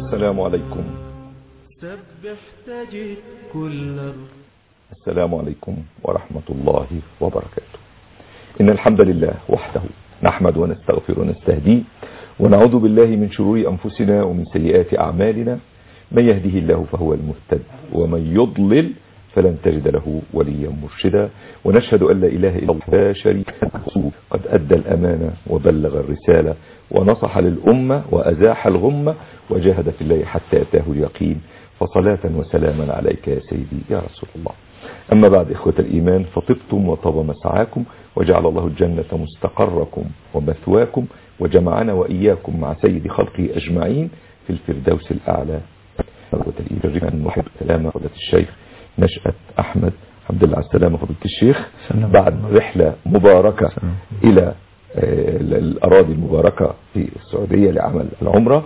السلام عليكم. سبح تجد كل السلام عليكم ورحمة الله وبركاته. إن الحمد لله وحده نحمد ونستغفر ونستهديه ونعوذ بالله من شرور أنفسنا ومن سيئات أعمالنا. من يهده الله فهو المهتد ومن يضلل فلن تجد له وليا مرشدا. ونشهد أن لا إله إلا الله لا شريك له قد أدى الأمانة وبلغ الرسالة ونصح للأمة وأزاح الغمة وجاهد في الله حتى أتاه اليقين. فصلاة وسلاما عليك يا سيدي يا رسول الله. أما بعد إخوة الإيمان، فطبتم وطاب مسعاكم وجعل الله الجنة مستقركم ومثواكم وجمعنا وإياكم مع سيد خلقه أجمعين في الفردوس الأعلى. إخوة الإيمان، نحب سلامة فضيلة الشيخ نشأت أحمد. الحمد لله على السلامة فضيلة الشيخ بعد رحلة مباركة إلى الأراضي المباركة في السعودية لعمل العمرة.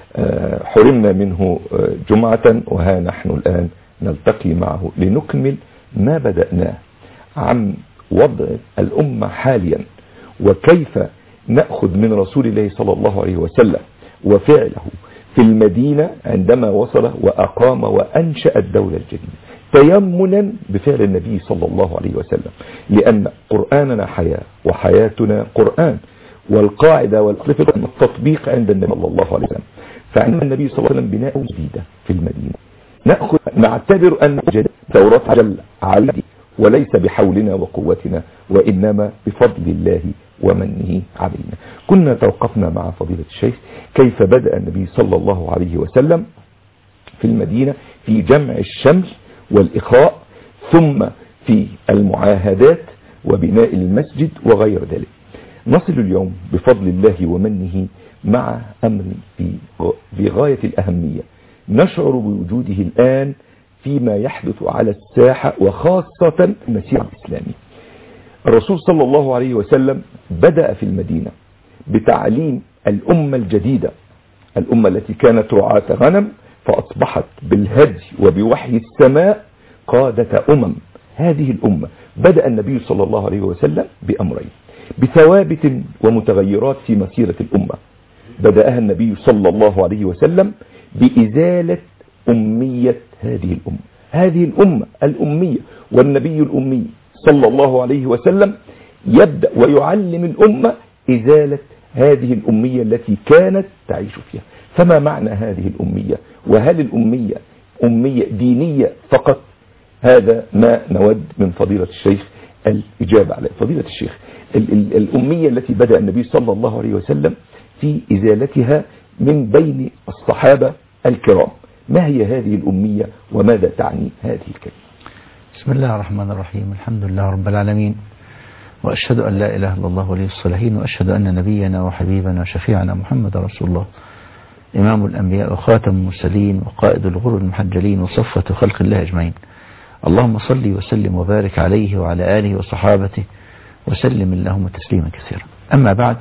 حرمنا منه جمعة وها نحن الآن نلتقي معه لنكمل ما بدأناه عن وضع الأمة حاليا وكيف نأخذ من رسول الله صلى الله عليه وسلم وفعله في المدينة عندما وصل وأقام وأنشأ الدولة الجديدة تيمنا بفعل النبي صلى الله عليه وسلم، لأن قرآننا حياة وحياتنا قرآن، والقاعدة والأصل التطبيق عند النبي صلى الله عليه وسلم. فعند النبي صلى الله عليه وسلم بناء جديدة في المدينة نعتبر أن ثورة عجل عليه وليس بحولنا وقوتنا وإنما بفضل الله ومنه علينا. كنا توقفنا مع فضيلة الشيخ كيف بدأ النبي صلى الله عليه وسلم في المدينة في جمع الشمل والإخاء، ثم في المعاهدات وبناء المسجد وغير ذلك. نصل اليوم بفضل الله ومنه مع أمر في غاية الأهمية نشعر بوجوده الآن فيما يحدث على الساحة وخاصة المسيح الإسلامي. الرسول صلى الله عليه وسلم بدأ في المدينة بتعليم الأمة الجديدة، الأمة التي كانت رعاة غنم فأصبحت بالهدي وبوحي السماء قادة هذه الأمة بدأ النبي صلى الله عليه وسلم بأمرين بثوابت ومتغيرات في مسيرة الأمة. بدأها النبي صلى الله عليه وسلم بإزالة أمية هذه الأمة الأمية، والنبي الأمي صلى الله عليه وسلم يبدأ ويعلم الأمة إزالة هذه الأمية التي كانت تعيش فيها. فما معنى هذه الأمية؟ وهل الأمية أمية دينية فقط؟ هذا ما نود من فضيلة الشيخ الإجابة عليه. فضيلة الشيخ، الأمية التي بدأ النبي صلى الله عليه وسلم في إزالتها من بين الصحابة الكرام، ما هي هذه الأمية وماذا تعني هذه الكلمة؟ بسم الله الرحمن الرحيم. الحمد لله رب العالمين، وأشهد أن لا إله إلا الله ولي الصالحين، وأشهد أن نبينا وحبيبنا وشفيعنا محمد رسول الله، إمام الأنبياء وخاتم المرسلين وقائد الغر المحجلين وصفة خلق الله أجمعين. اللهم صل وسلم وبارك عليه وعلى آله وصحابته وسلم اللهم تسليما كثيرا. أما بعد،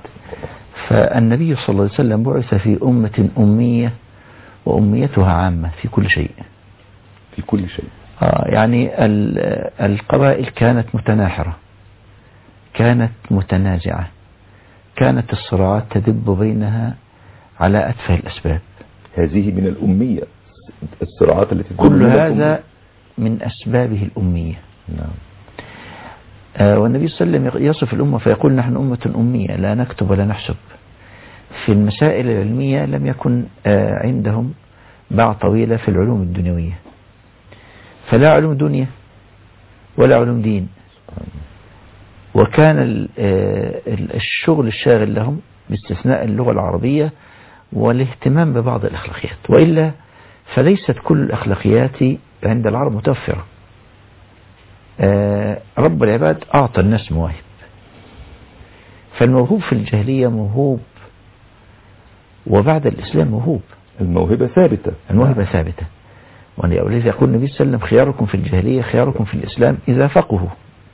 فالنبي صلى الله عليه وسلم بعث في أمة أمية وأميتها عامة في كل شيء. في كل شيء. يعني القبائل كانت متناحرة، كانت متنازعة، كانت الصراعات تدب بينها على أتفه الأسباب. هذه من الأمية، الصراعات التي كل هذا من أسبابه الأمية. نعم. والنبي صلى الله عليه وسلم يصف الأمة فيقول نحن أمة أمية لا نكتب ولا نحسب. في المسائل العلمية لم يكن عندهم باع طويلة في العلوم الدنيوية، فلا علوم دنيا ولا علوم دين، وكان الشغل الشاغل لهم باستثناء اللغة العربية والاهتمام ببعض الأخلاقيات، وإلا فليست كل الأخلاقيات عند العرب متوفرة. رب العباد أعطى الناس مواهب، فالموهوب في الجاهلية موهوب، وبعد الإسلام موهوب. الموهبة ثابتة. الموهبة ثابتة. ولذا يقول النبي صلى الله عليه وسلم خياركم في الجاهلية خياركم في الإسلام إذا فقهوا.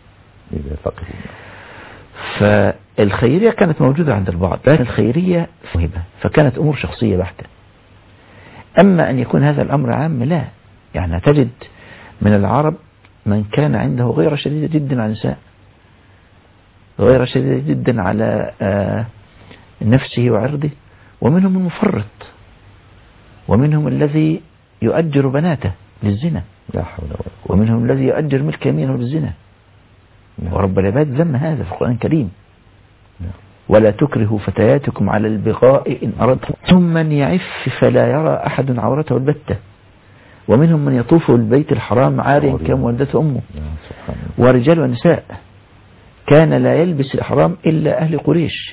فالخيرية كانت موجودة عند البعض، لكن الخيرية موهبة، فكانت أمور شخصية بحتة. أما أن يكون هذا الأمر عام لا، يعني تجد من العرب من كان عنده غيرة شديدة جدا على النساء، غيرة شديدة جدا على نفسه وعرضه، ومنهم المفرط ومنهم الذي يؤجر بناته للزنا، لا حول ولا قوة. ومنهم الذي يؤجر ملك يمينه للزنا. نعم. ورب العباد ذم هذا في القرآن الكريم. نعم. ولا تكرهوا فتياتكم على البغاء إن أردتم. ثم من يعف فلا يرى أحد عورته البتة. ومنهم من يطوف البيت الحرام عاريا كما ولدته أمه. ورجال ونساء كان لا يلبس الإحرام إلا أهل قريش،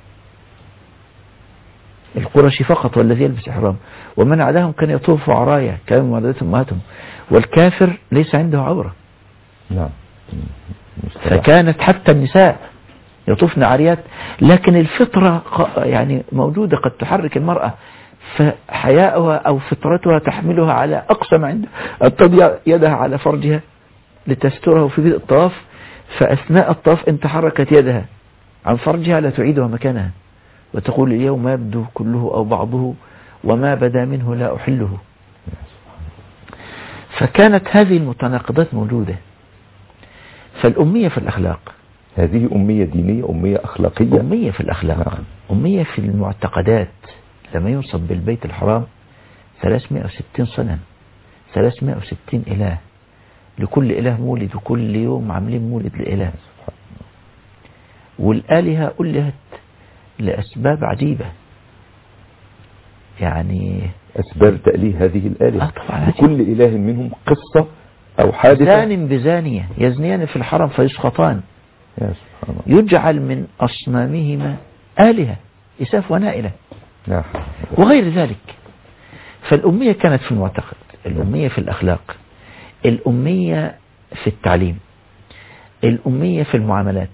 القرشي فقط والذي يلبس إحرام، ومن عداهم كان يطوف عرايا كما ولدته أمهاتهم. والكافر ليس عنده عورة. نعم. فكانت حتى النساء يطوفن عاريات، لكن الفطرة يعني موجودة قد تحرك المرأة، فحياءها أو فطرتها تحملها على أقصى ما عندها أن تضع يدها على فرجها لتستره في بدء الطواف، فأثناء الطواف إن تحركت يدها عن فرجها لا تعيدها مكانها، وتقول اليوم يبدو كله أو بعضه وما بدا منه لا أحله. فكانت هذه المتناقضات موجودة. فالأمية في الأخلاق، هذه أمية دينية، أمية أخلاقية، أمية في الأخلاق. نعم. أمية في المعتقدات. لما ينصب بالبيت الحرام 360 صنم، 360 إله، لكل إله مولد، وكل يوم عاملين مولد لإله. والآلهة ألهت لأسباب عجيبة، يعني أسباب تأليه هذه الآلهة. طبعا لكل إله منهم قصة أو حادثة. زان بزانية يزنيان في الحرم فيسقطان، يا سبحان الله. يجعل من أصنامهما آلهة إساف ونائلة نعم. وغير ذلك. فالأمية كانت في المعتقد، الأمية في الأخلاق، الأمية في التعليم، الأمية في المعاملات،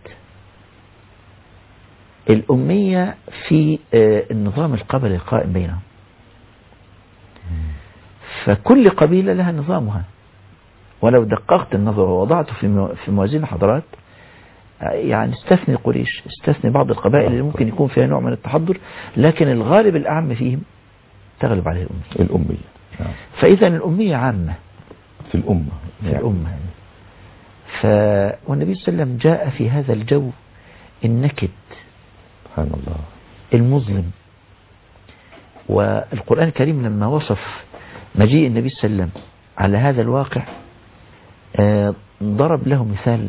الأمية في النظام القبلي القائم بينهم. فكل قبيلة لها نظامها، ولو دققت النظر ووضعته في موازين الحضارات، يعني استثني قريش، استثني بعض القبائل اللي ممكن يكون فيها نوع من التحضر، لكن الغالب الأعم فيهم تغلب عليه الأمية. نعم. فإذا الأمية عامة في الأمة. في الأمة. والنبي صلى الله عليه وسلم جاء في هذا الجو النكد، سبحان الله، المظلم. والقرآن الكريم لما وصف مجيء النبي صلى الله عليه وسلم على هذا الواقع ضرب له مثال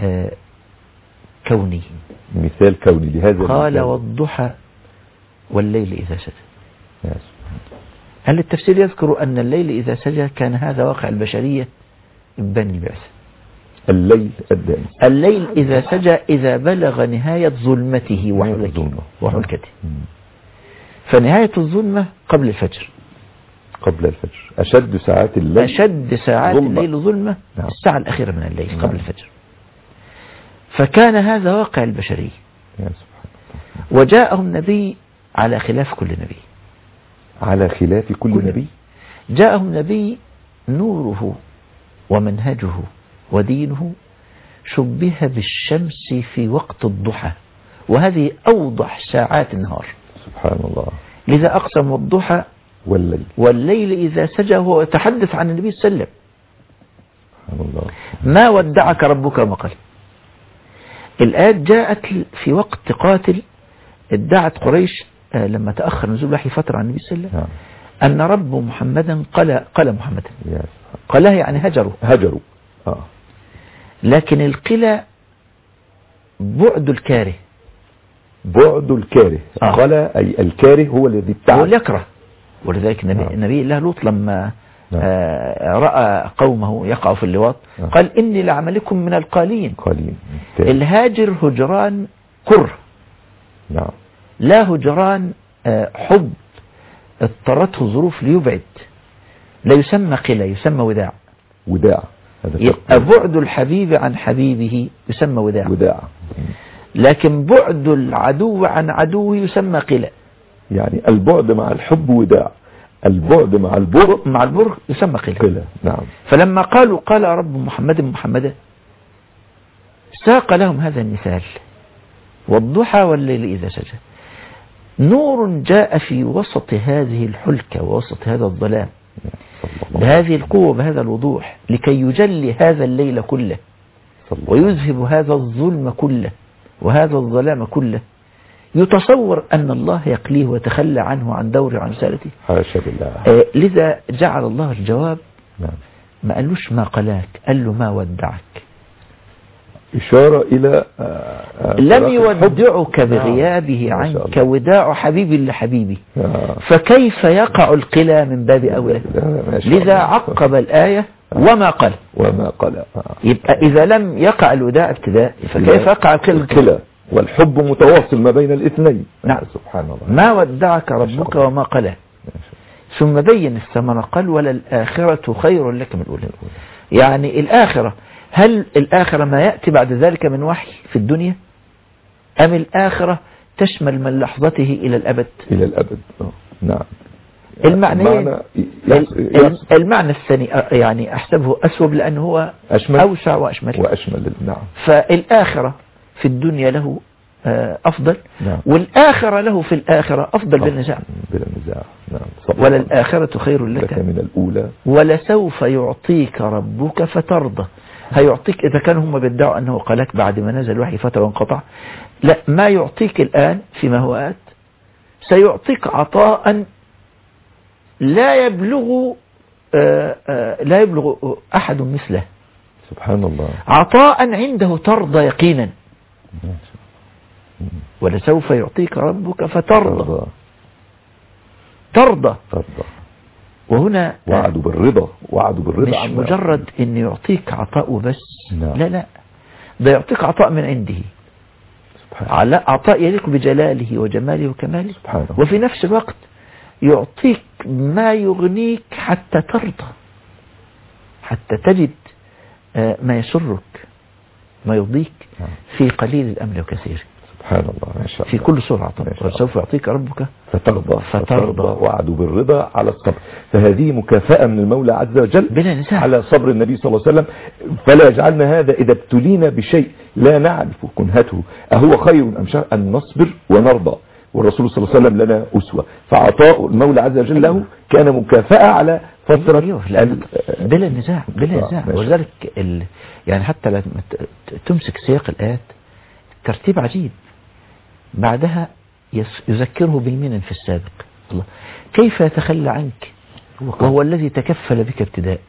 كوني. مثال كوني لهذا قال المثال. والضحى والليل إذا سجى. يا سبحان الله. هل التفسير يذكر أن الليل إذا سجى كان هذا واقع البشرية بني البعث. الليل الدامس، الليل إذا سجى إذا بلغ نهاية ظلمته وحلكته. فنهاية الظلمة قبل الفجر، قبل الفجر. أشد ساعات الليل، أشد ساعات الليل ظلمة نعم. الساعة الأخيرة من الليل نعم. قبل الفجر. فكان هذا واقع البشرية. يا سبحان الله. وجاءهم نبي على خلاف كل نبي، على خلاف كل نبي. جاءهم نبي نوره ومنهجه ودينه شبه بالشمس في وقت الضحى، وهذه أوضح ساعات النهار. سبحان الله. لذا أقسم الضحى والليل إذا سجى. هو يتحدث عن النبي صلى الله عليه وسلم. سبحان الله. ما ودعك ربك وما قال. الآيات جاءت في وقت قاتل ادعت قريش لما تأخر نزول الوحي فترة عن النبي صلى الله عليه وسلم أن رب محمدا قال محمدا. قالها يعني هجروا. لكن القلى بعد الكاره. قال أي الكاره هو الذي ابتعد، هو اللي يكره. ولذلك النبي الله لوط لما رأى قومه يقعوا في اللواط قال إني لعملكم من القالين. الهاجر هجران كره، لا هجران حب اضطرته ظروف ليبعد، لا يسمى قلة، يسمى وداع. يبقى بعد الحبيب عن حبيبه يسمى وداع. لكن بعد العدو عن عدوه يسمى قلة. يعني البعد مع الحب وداع، البعد مع البر يسمى قلة. نعم. فلما قالوا قال رب محمدا ساق لهم هذا المثال والضحى والليل إذا سجى. نور جاء في وسط هذه الحلكة ووسط هذا الظلام بهذه القوة بهذا الوضوح لكي يجلي هذا الليل كله ويذهب هذا الظلم كله وهذا الظلام كله يتصور أن الله يقليه ويتخلى عنه عن دوره وعن رسالته؟ حاشا بالله. لذا جعل الله الجواب نعم. ما قالوش ما قلاك، قال له ما ودعك. إشارة إلى لم يودعك بغيابه عنك وداع حبيب لحبيبي، فكيف يقع القلا من باب أولى؟ لذا عقب الآية وما قل. وما قل. يبقى إذا لم يقع الوداع ابتداء فكيف يقع القلا؟ والحب متواصل ما بين الاثنين. نعم. سبحان الله. ما ودعك ربك وما قلى. ثم بين الثمرة قال وللآخرة خير لك من الأولى. يعني الآخرة، هل الآخرة ما يأتي بعد ذلك من وحي في الدنيا، أم الآخرة تشمل من لحظته إلى الأبد؟ إلى الأبد. نعم. المعنى الثاني يعني أحسبه أسوب لأنه هو أشمل أوسع وأشمل. نعم. فالآخرة في الدنيا له أفضل. نعم. والآخرة له في الآخرة أفضل بلا نزاع. نعم. وللآخرة خير لك من الأولى ولسوف يعطيك ربك فترضى. هيعطيك إذا كانوا هم بيدعوا أنه قالك بعد ما نزل وحي فترة وانقطع، لا، ما يعطيك الآن فيما هو آت سيعطيك عطاء لا يبلغ أحد مثله. سبحان الله. عطاء عنده ترضى يقينا. ولسوف يعطيك ربك فترضى. ترضى. وهنا وعدوا بالرضا. مش مجرد ان يعطيك عطاء بس. لا، ده يعطيك عطاء من عنده، على عطاء يليق بجلاله وجماله وكماله، وفي نفس الوقت يعطيك ما يغنيك حتى ترضى، حتى تجد ما يسرك ما يرضيك في قليل الأمر وكثير. سبحان الله. ما شاء الله. في كل سورة عطاء. وسوف يعطيك ربك فترضى. وعدوا بالرضا على الصبر. فهذه مكافأة من المولى عز وجل بلا نزاع على صبر النبي صلى الله عليه وسلم. فلا يجعلنا هذا إذا ابتلينا بشيء لا نعرف كنهته أهو خير أم شر أن نصبر ونرضى. والرسول صلى الله عليه وسلم لنا أسوة، فعطاء المولى عز وجل له كان مكافأة على فترة. بلا نزاع. ولذلك يعني حتى لما تمسك سياق الآيات ترتيب عجيب. بعدها يذكره بالمنن في السابق. الله كيف يتخلى عنك وهو الذي تكفل بك ابتداء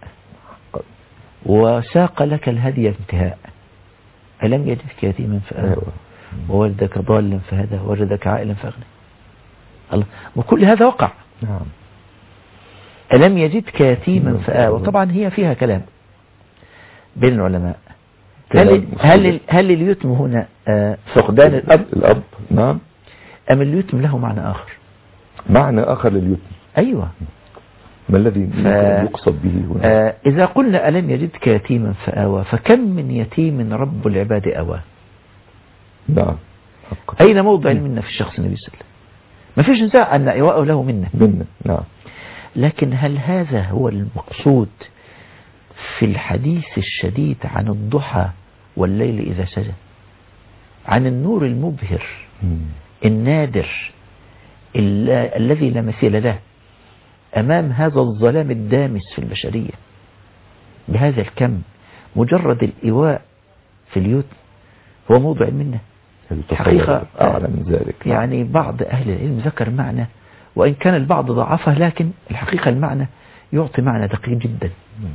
وساق لك الهدي انتهاء. ألم يجدك يتيما فآوى وولدك ضالا فهدى ووجدك عائلا فأغنى. الله وكل هذا وقع. نعم. ألم يجدك يتيما فآوى. طبعا هي فيها كلام بين العلماء. هل اليتم هنا فقدان الأب؟ نعم. أم اليتم له معنى آخر؟ معنى آخر لليتم. أيوة. ما الذي يقصد به هنا؟ إذا قلنا ألم يجدك يتيما فآوى، فكم من يتيم رب العباد أوى. نعم. أين موضع المنة في الشخص النبي صلى الله عليه وسلم؟ ما فيش نزاع أن إيواءه له منة. نعم. لكن هل هذا هو المقصود في الحديث الشديد عن الضحى والليل إذا سجى، عن النور المبهر النادر الذي لا مثيل له أمام هذا الظلام الدامس في البشرية بهذا الكم؟ مجرد الإيواء في اليتم هو موضع المنة. حقيقة أعلى من ذلك. يعني بعض أهل العلم ذكر معنى وإن كان البعض ضعفه، لكن الحقيقة المعنى يعطي معنى دقيق جدا.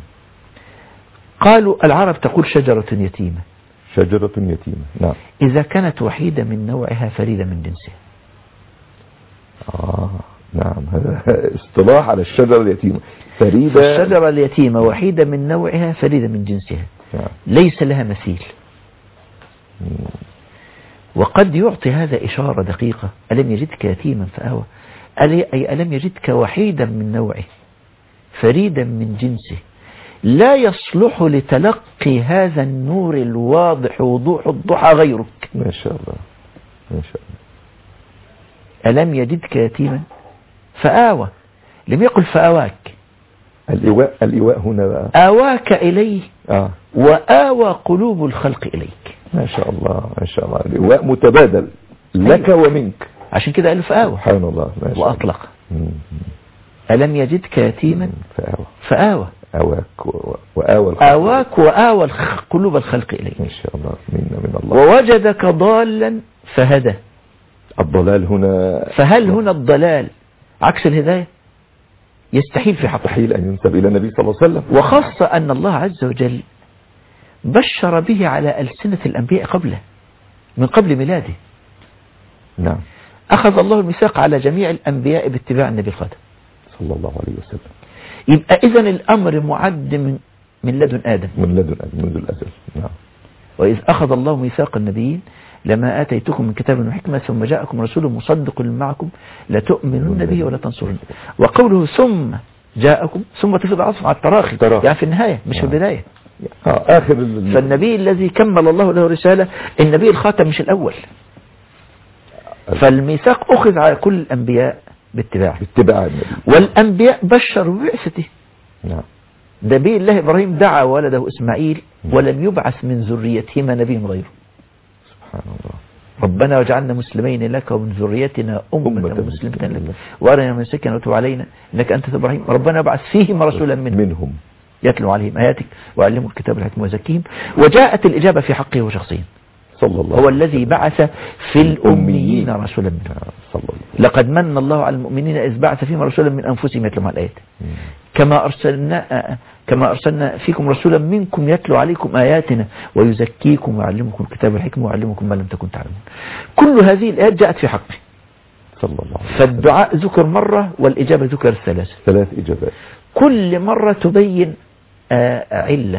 قالوا العرب تقول شجرة يتيمة. شجرة يتيمة. نعم. إذا كانت وحيدة من نوعها فريدة من جنسها. نعم. هذا اصطلاح على الشجرة اليتيمة. فريدة. الشجرة اليتيمة وحيدة من نوعها فريدة من جنسها. نعم. ليس لها مثيل. وقد يعطي هذا إشارة دقيقة. ألم يجدك يتيما فآوى، أي ألم يجدك وحيدا من نوعه فريدا من جنسه لا يصلح لتلقي هذا النور الواضح وضوح الضحى غيرك. ما شاء الله. ما شاء الله. ألم يجدك يتيما فآوى، لم يقل فآواك. الإيواء هنا بقى آواك إليه. وآوى قلوب الخلق إليك. ما شاء الله. ما شاء الله. الإيواء متبادل لك ومنك. عشان كده قال فآوى. سبحان الله. ما شاء وأطلق. ألم يجدك يتيما فآوى. آواك وآوى قلوب الخلق إليك. ما شاء الله. من الله. ووجدك ضالا فهدى. الضلال هنا. فهل هنا الضلال عكس الهداية؟ يستحيل في حقه، يستحيل أن ينسب إلى النبي صلى الله عليه وسلم. وخاصة أن الله عز وجل بشر به على ألسنة الأنبياء قبله، من قبل ميلاده. نعم. أخذ الله الميثاق على جميع الأنبياء باتباع النبي الخاتم صلى الله عليه وسلم. يبقى إذن الأمر معد من لدن آدم، منذ الأزل. نعم. وإذ أخذ الله ميثاق النبيين لما آتيتكم من كتاب وحكمة ثم جاءكم رسول مصدق معكم لتؤمنون به ولا تنصرون. وقوله ثم جاءكم، ثم تفيد عطف على التراخي، يعني في النهاية مش في البداية. آخر فالنبي الذي كمل الله له رسالة، النبي الخاتم مش الأول. فالميثاق أخذ على كل الأنبياء باتباع النبي، والأنبياء بشروا ببعثته. نعم. نبي الله إبراهيم دعا ولده إسماعيل ولم يبعث من ذريتهما نبي غيره. سبحان الله. ربنا وجعلنا مسلمين لك ومن ذريتنا أمة مسلمة لك وأرنا منسكنا وتب علينا إنك أنت إبراهيم. ربنا ابعث فيهم رسولا منهم يتلو عليهم آياتك ويعلمهم الكتاب والحكمة ويزكيهم. وجاءت الإجابة في حقه وشخصيا، صلى الله هو الذي بعث في الأميين رسولا منهم. لقد من الله على المؤمنين إذ بعث فيهم رسولا من أنفسهم يتلو على الآيات كما أرسلنا فيكم رسولا منكم يتلو عليكم آياتنا ويزكيكم ويعلمكم الكتاب والحكمة ويعلمكم ما لم تكن تعلمون. كل هذه الآيات جاءت في حقه صلى الله عليه وسلم. فالدعاء ذكر مرة والإجابة ذكر ثلاث إجابات، كل مرة تبين علة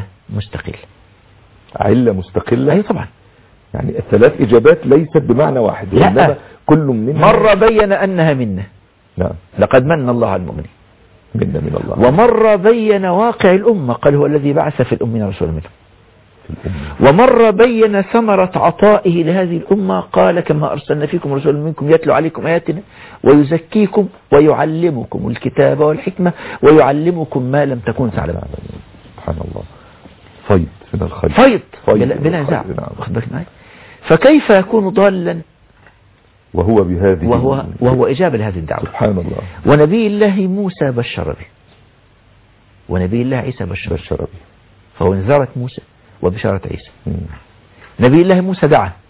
مستقلة. أي طبعا، يعني الثلاث إجابات ليست بمعنى واحد، لا، كل منها مرة بين أنها منه. نعم. لقد من الله على المؤمنين من الله. ومرة بين واقع الأمة، قال هو الذي بعث في الأمين رسولا منهم. ومرة بين ثمرة عطائه لهذه الأمة، قال كما أرسلنا فيكم رسولا منكم يتلو عليكم آياتنا ويزكيكم ويعلمكم الكتاب والحكمة ويعلمكم ما لم تكونوا تعلمون. سبحان الله. فيض من الخير، فيض بلا نزاع. فكيف يكون ضالا وهو بهذه وهو إجابة لهذه الدعوة؟ سبحان الله. ونبي الله موسى بشر به، ونبي الله عيسى بشر به، فهو نذرة موسى وبشارة عيسى. نبي الله موسى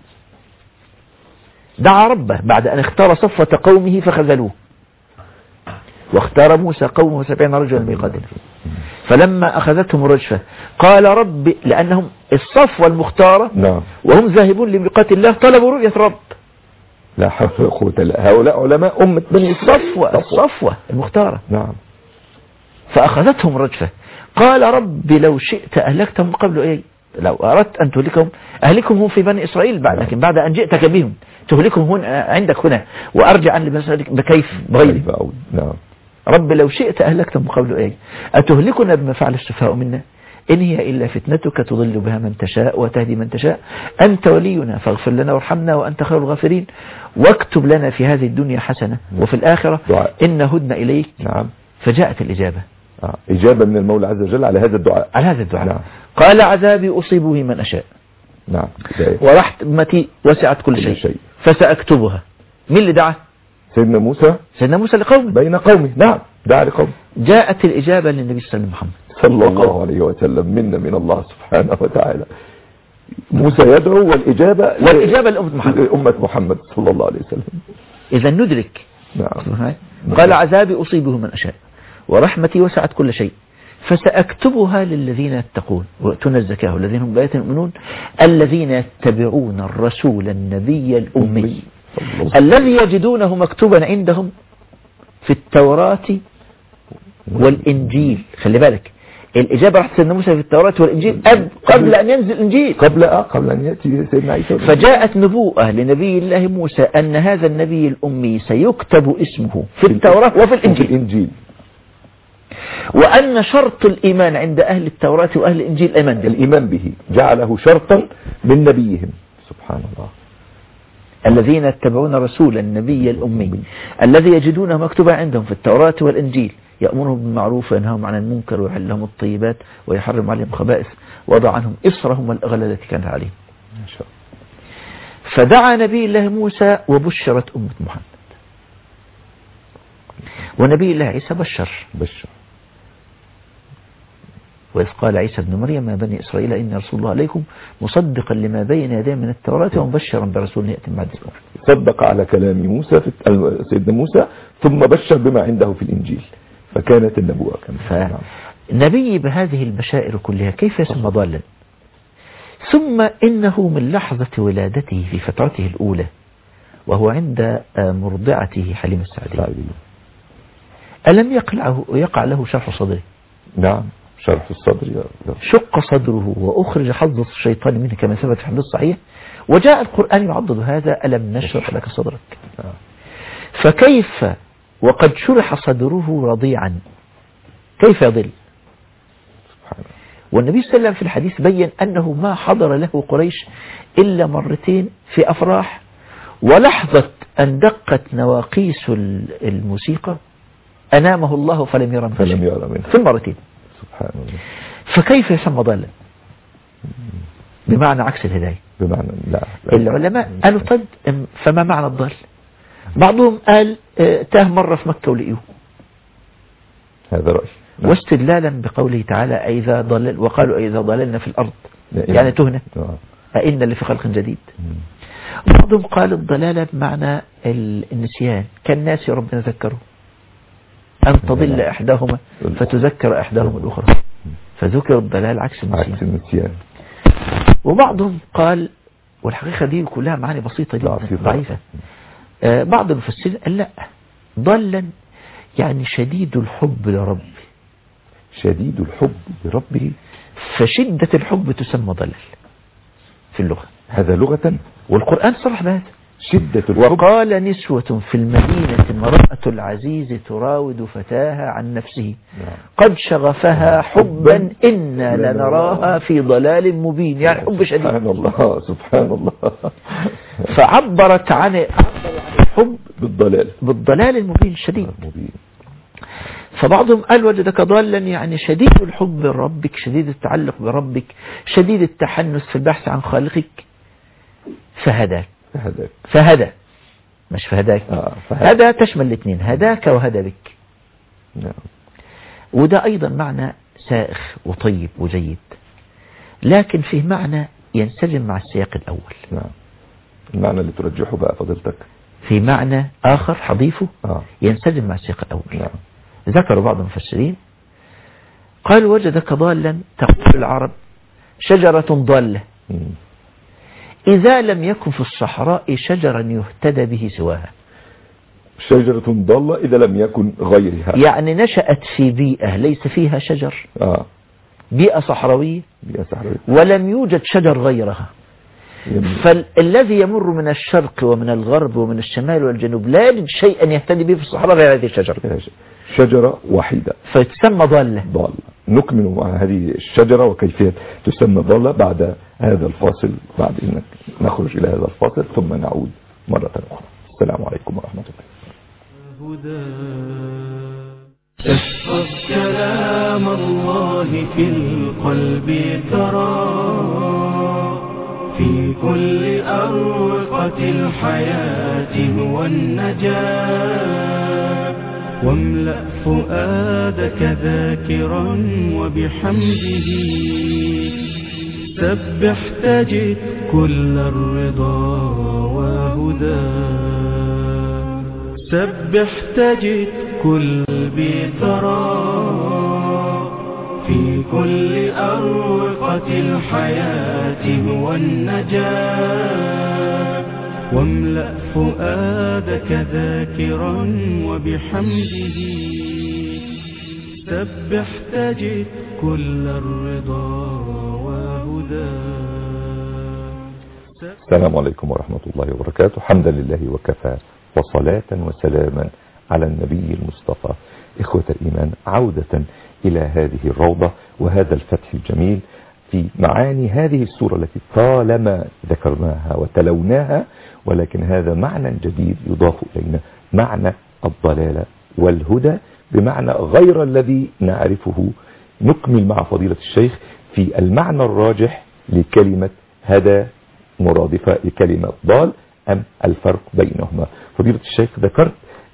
دعا ربه بعد أن اختار صفة قومه فخذلوه، واختار موسى قومه 70 رجلا ميقاتنا. فلما أخذتهم الرجفة قال رب، لأنهم الصفوة المختارة وهم ذاهبون لميقات الله طلبوا رؤية رب. لا حول ولا قوة إلا هؤلاء علماء أمة بني إسرائيل، الصفوة المختارة. نعم. فأخذتهم الرجفة قال رب لو شئت أهلكتهم قبل إيه، لو أردت أن تهلكهم أهلكهم هم في بني إسرائيل بعد، لكن بعد أن جئتك بهم تهلكهم هنا عندك هنا وأرجع عن لمسألك بكيف بغيري. نعم. رب لو شئت أهلكتهم قبل إيه أتهلكنا بما فعل السفهاء منا إن هي إلا فتنتك تضل بها من تشاء وتهدي من تشاء أنت ولينا فاغفر لنا وارحمنا وأنت خير الغافرين واكتب لنا في هذه الدنيا حسنة وفي الآخرة إنا هدنا إليك. نعم. فجاءت الإجابة، إجابة من المولى عز وجل على هذا الدعاء. نعم. قال عذابي أصيب به من أشاء. نعم. ورحمتي وسعت كل شيء فسأكتبها. مين اللي دعا؟ سيدنا موسى لقومه، بين قومه. نعم، دعا لقومه. جاءت الإجابة للنبي صلى الله عليه وسلم محمد صلى الله عليه وسلم من الله سبحانه وتعالى. موسى يدعو والإجابة لأمة محمد صلى الله عليه وسلم. إذا ندرك. نعم. قال عذابي أصيبه من أشاء ورحمتي وسعت كل شيء فسأكتبها للذين يتقون ويؤتون الزكاة والذين هم بآياتنا يؤمنون الذين يتبعون الرسول النبي الأمي الذي يجدونه مكتوبا عندهم في التوراة والإنجيل. خلي بالك الإجابة راح سيدنا موسى في التوراة والإنجيل قبل أن ينزل الإنجيل، قبل أن يأتي سيدنا عيسى. فجاءت نبوءة لنبي الله موسى أن هذا النبي الأمي سيكتب اسمه في التوراة وفي الإنجيل. وأن شرط الإيمان عند أهل التوراة وأهل الإنجيل الإيمان به، جعله شرطا من نبيهم. سبحان الله. الذين يتبعون رسول النبي الأمي الذي يجدونه مكتوبا عندهم في التوراة والإنجيل يأمرهم بالمعروف وينهاهم عن المنكر ويحل لهم الطيبات ويحرم عليهم الخبائث وضع عنهم إصرهم والأغلال التي كانت عليهم. فدعا نبي الله موسى وبشرت أمة محمد، ونبي الله عيسى بشر. وإذ قال عيسى ابن مريم يا بني إسرائيل إني رسول الله عليكم مصدقا لما بين يدي من التوراة ومبشرا برسول يأتي من بعد اسمه. صدق على كلام موسى سيدنا موسى ثم بشر بما عنده في الإنجيل فكانت النبوة كما نبي بهذه البشائر كلها كيف يسمى ضالا؟ ثم إنه من لحظة ولادته في فترته الأولى وهو عند مرضعته حليمة السعدية ألم يقع له شرح صدره؟ نعم شرح الصدر شق صدره وأخرج حظ الشيطان منه كما ثبت في حديث صحيح وجاء القرآن يعضد هذا ألم نشرح لك صدرك. فكيف وقد شرح صدره رضيعا كيف يضل؟ والنبي صلى الله عليه وسلم في الحديث بين أنه ما حضر له قريش إلا مرتين في أفراح ولحظة أن دقت نواقيس الموسيقى أنامه الله فلم يرى منه في المرتين. سبحان الله. فكيف يسمى ضالا؟ بمعنى عكس الهداية. بمعنى لا. العلماء قالوا طب فما معنى الضال؟ بعضهم قال تاه مرة في مكة ولقيوه هذا رأي. واستدلالا بقوله تعالى أئذا ضلل وقالوا أئذا ضللنا في الأرض يعني تهنة أئن اللي في خلق جديد. بعضهم قال الضلالة بمعنى النسيان كالناس ربنا ذكروا أن تضل إحداهما فتذكر إحداهما الأخرى فذكر الضلال عكس النسيان. وبعضهم قال والحقيقة دي كلها معاني بسيطة جدا ضعيفة. بعض المفسرين قال لا ضلا يعني شديد الحب لربه. شديد الحب لربه فشدة الحب تسمى ضلال في اللغة. هذا لغة والقرآن صرح بهذا شدة الحب. وقال نسوة في المدينة امرأة العزيز تراود فتاها عن نفسه قد شغفها حبا إنا لنراها في ضلال مبين يعني حب شديد. سبحان الله سبحان الله. فعبرت عن الحب بالضلال المبين الشديد. فبعضهم قال وجدك ضالا يعني شديد الحب بربك شديد التعلق بربك شديد التحنس في البحث عن خالقك فهدى مش فهداك. هدى تشمل الاثنين هداك وهدى بك. وده أيضا معنى سائغ وطيب وجيد لكن فيه معنى ينسجم مع السياق الأول. المعنى اللي ترجحه بقى فضيلتك في معنى آخر حضيفه ينسجم مع السياق الأول. ذكر بعض المفسرين قال وجدك ضالا تقول العرب شجرة ضالة إذا لم يكن في الصحراء شجرا يهتدى به سواها. شجرة ضالة إذا لم يكن غيرها يعني نشأت في بيئة ليس فيها شجر بيئة صحراوية ولم يوجد شجر غيرها فالذي يمر من الشرق ومن الغرب ومن الشمال والجنوب لا يجد شيئا يهتدي به في الصحراء غير هذه الشجرة. شجرة وحيدة فتسمى ضالة. نكمل مع هذه الشجرة وكيفية تسمى ضالة بعد هذا الفاصل بعد أن نخرج إلى هذا الفاصل ثم نعود مرة أخرى. السلام عليكم ورحمة الله. احفظ كلام الله في القلب ترى في كل أرقة الحياة هو النجاة واملأ فؤادك ذاكرا وبحمده سبح تجد كل الرضا وهدى سبح تجد كل بترى في كل أرقة الحياة هو النجاة واملأ فؤادك ذاكرا وبحمده سبح تجد كل الرضا وهدى. السلام عليكم ورحمة الله وبركاته. حمدا لله وكفى وصلاة وسلاما على النبي المصطفى. إخوة الإيمان عودة إلى هذه الروضة وهذا الفتح الجميل في معاني هذه السورة التي طالما ذكرناها وتلوناها ولكن هذا معنى جديد يضاف إلينا معنى الضلالة والهدى بمعنى غير الذي نعرفه. نكمل مع فضيلة الشيخ في المعنى الراجح لكلمة هدى مرادفة لكلمة ضال أم الفرق بينهما. فضيلة الشيخ ذكرت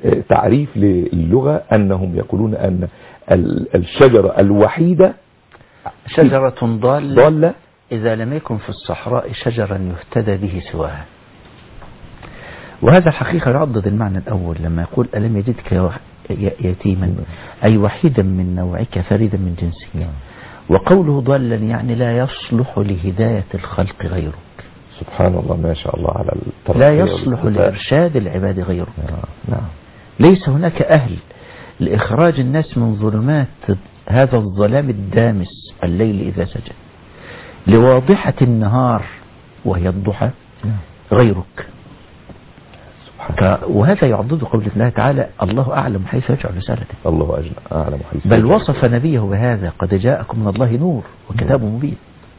تعريف للغة أنهم يقولون أن الشجرة الوحيدة شجرة ضالة إذا لم يكن في الصحراء شجرا يهتدى به سواها. وهذا الحقيقة يعضد المعنى الأول لما يقول ألم يجدك يتيما أي وحيدا من نوعك فريدا من جنسه. وقوله ضالا يعني لا يصلح لهداية الخلق غيرك. سبحان الله، ما شاء الله على لا يصلح لإرشاد العباد غيرك. نعم. ليس هناك أهل لإخراج الناس من ظلمات هذا الظلام الدامس الليل إذا سجد لواضحة النهار وهي الضحى غيرك. وهذا يعضد قول الله تعالى الله أعلم حيث يجعل رسالته. الله أعلم حيث بل وصف نبيه بهذا قد جاءكم من الله نور وكتاب مبين.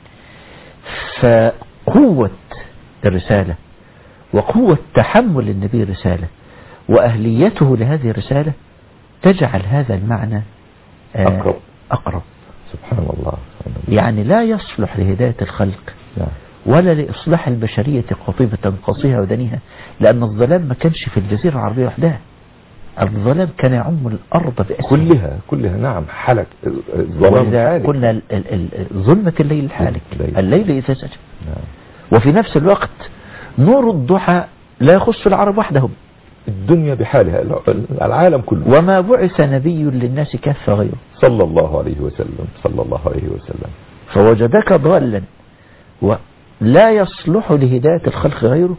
فقوة الرسالة وقوة تحمل النبي الرسالة وأهليته لهذه الرسالة تجعل هذا المعنى أقرب. سبحان الله. يعني لا يصلح لهداية الخلق ولا لإصلاح البشرية قطيبة قصيها ودنيها، لأن الظلام ما كانش في الجزيرة العربية وحدها، الظلام كان يعم الأرض بأسره كلها. نعم، حالك الظلام. قلنا ظلمة الليل الحالك، الليل إذا سجد. وفي نفس الوقت نور الضحى لا يخص العرب وحدهم، الدنيا بحالها، العالم كله. وما بعث نبي للناس كافة غيره صلى الله عليه وسلم. فوجدك ضالا ولا يصلح لهداية الخلق غيره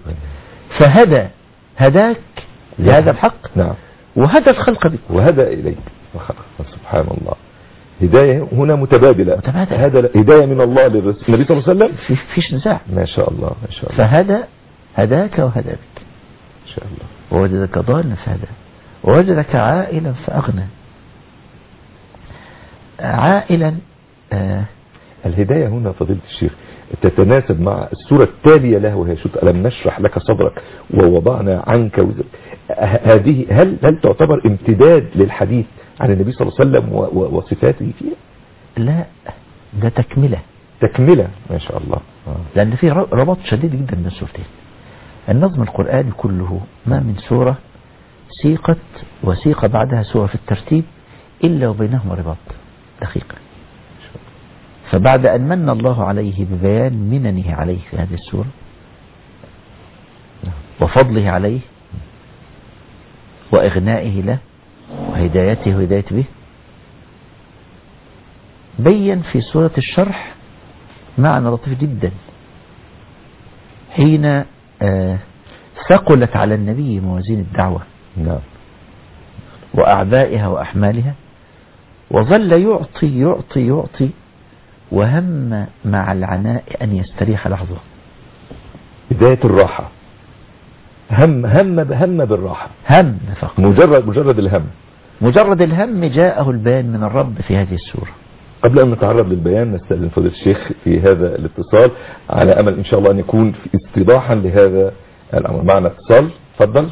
هداك لهذا الحق. نعم. وهدى الخلق بك وهدى إليك. سبحان الله. هداية هنا متبادلة. هذا هداية من الله للرسول النبي صلى الله عليه وسلم، فيش نزاع. ما شاء الله. هداك وهدى بك إن شاء الله. ووجدك ضالا فهدى ووجدك عائلا فأغنى. عائلا الهداية هنا فضيلة الشيخ تتناسب مع السورة التالية له وهي سورة ألم نشرح لك صدرك ووضعنا عنك وزرك. هذه هل تعتبر امتداد للحديث عن النبي صلى الله عليه وسلم وصفاته فيها؟ لا، ده تكملة. ما شاء الله. لأن في ربط شديد جدا بين السورتين. النظم القرآني كله ما من سورة سيقت وسيق بعدها سورة في الترتيب إلا وبينهما رباط دقيقة. فبعد أن من الله عليه ببيان مننه عليه في هذه السورة وفضله عليه وإغنائه له وهدايته وهداية به، بين في سورة الشرح معنى لطيف جدا حين ثقلت على النبي موازين الدعوة وأعبائها وأحمالها وظل يعطي وهم مع العناء أن يستريح لحظة. بداية الراحة، هم بالراحة، هم فقط، مجرد الهم جاءه البيان من الرب في هذه السورة. قبل أن نتعرض للبيان نستأذن فضيلة الشيخ في هذا الاتصال على أمل إن شاء الله أن يكون في استيضاحا لهذا الأمر. معنا اتصال، تفضل.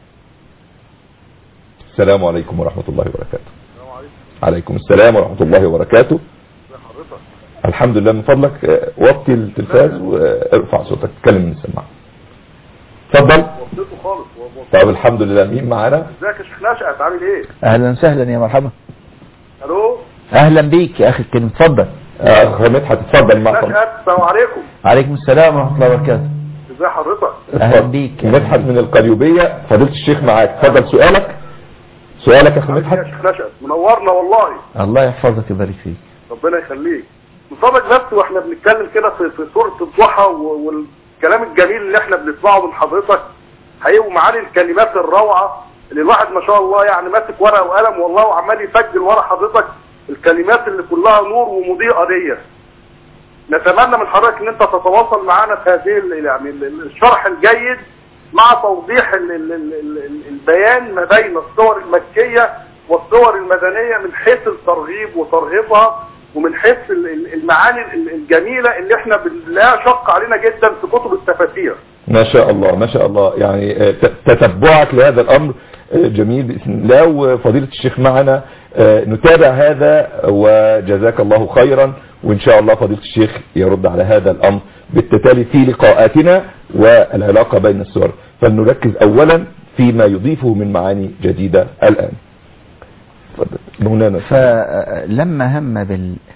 السلام عليكم ورحمة الله وبركاته. عليكم السلام ورحمة الله وبركاته. الحمد لله. من فضلك وطي التلفاز وارفع صوتك، تكلم من السماعة. تفضل. طيب الحمد لله. مين معانا؟ ازيك يا شيخ نشأت، عامل ايه؟ اهلا وسهلا يا مرحبا. الو. اهلا بيك يا اخي الكريم، اتفضل. اخ مدحت اتفضل. نشأت، السلام عليكم. عليكم السلام ورحمة الله وبركاته. ازي حضرتك؟ اهلا بيك. مدحت من القليوبية، فضيلة الشيخ معاك، اتفضل سؤالك يا اخي مدحت. يا شيخ نشأت منورنا والله. الله يحفظك ويبارك فيك. ربنا يخليك. مصابك بس واحنا بنتكلم كده في سورة الضحى والكلام الجميل اللي احنا بنسمعه من حضرتك حقيقي، ومعاني الكلمات الروعة اللي الواحد ما شاء الله يعني ماسك ورقة وقلم والله وعمال يسجل ورا حضرتك الكلمات اللي كلها نور ومضيئة دي. نتمنى من حضرتك ان انت تتواصل معنا في هذه يعني الشرح الجيد مع توضيح البيان ما بين الصور المكية والصور المدنية من حيث الترغيب وترهيبها، ومن حيث المعاني الجميلة اللي احنا لا شق علينا جدا في كتب التفاسير. ما شاء الله ما شاء الله. يعني تتبعك لهذا الأمر جميل بإذن الله، وفضيلة الشيخ معنا نتابع هذا وجزاك الله خيرا، وإن شاء الله فضيلة الشيخ يرد على هذا الأمر بالتتالي في لقاءاتنا والعلاقة بين السور. فلنركز أولا فيما يضيفه من معاني جديدة الآن. فلما هم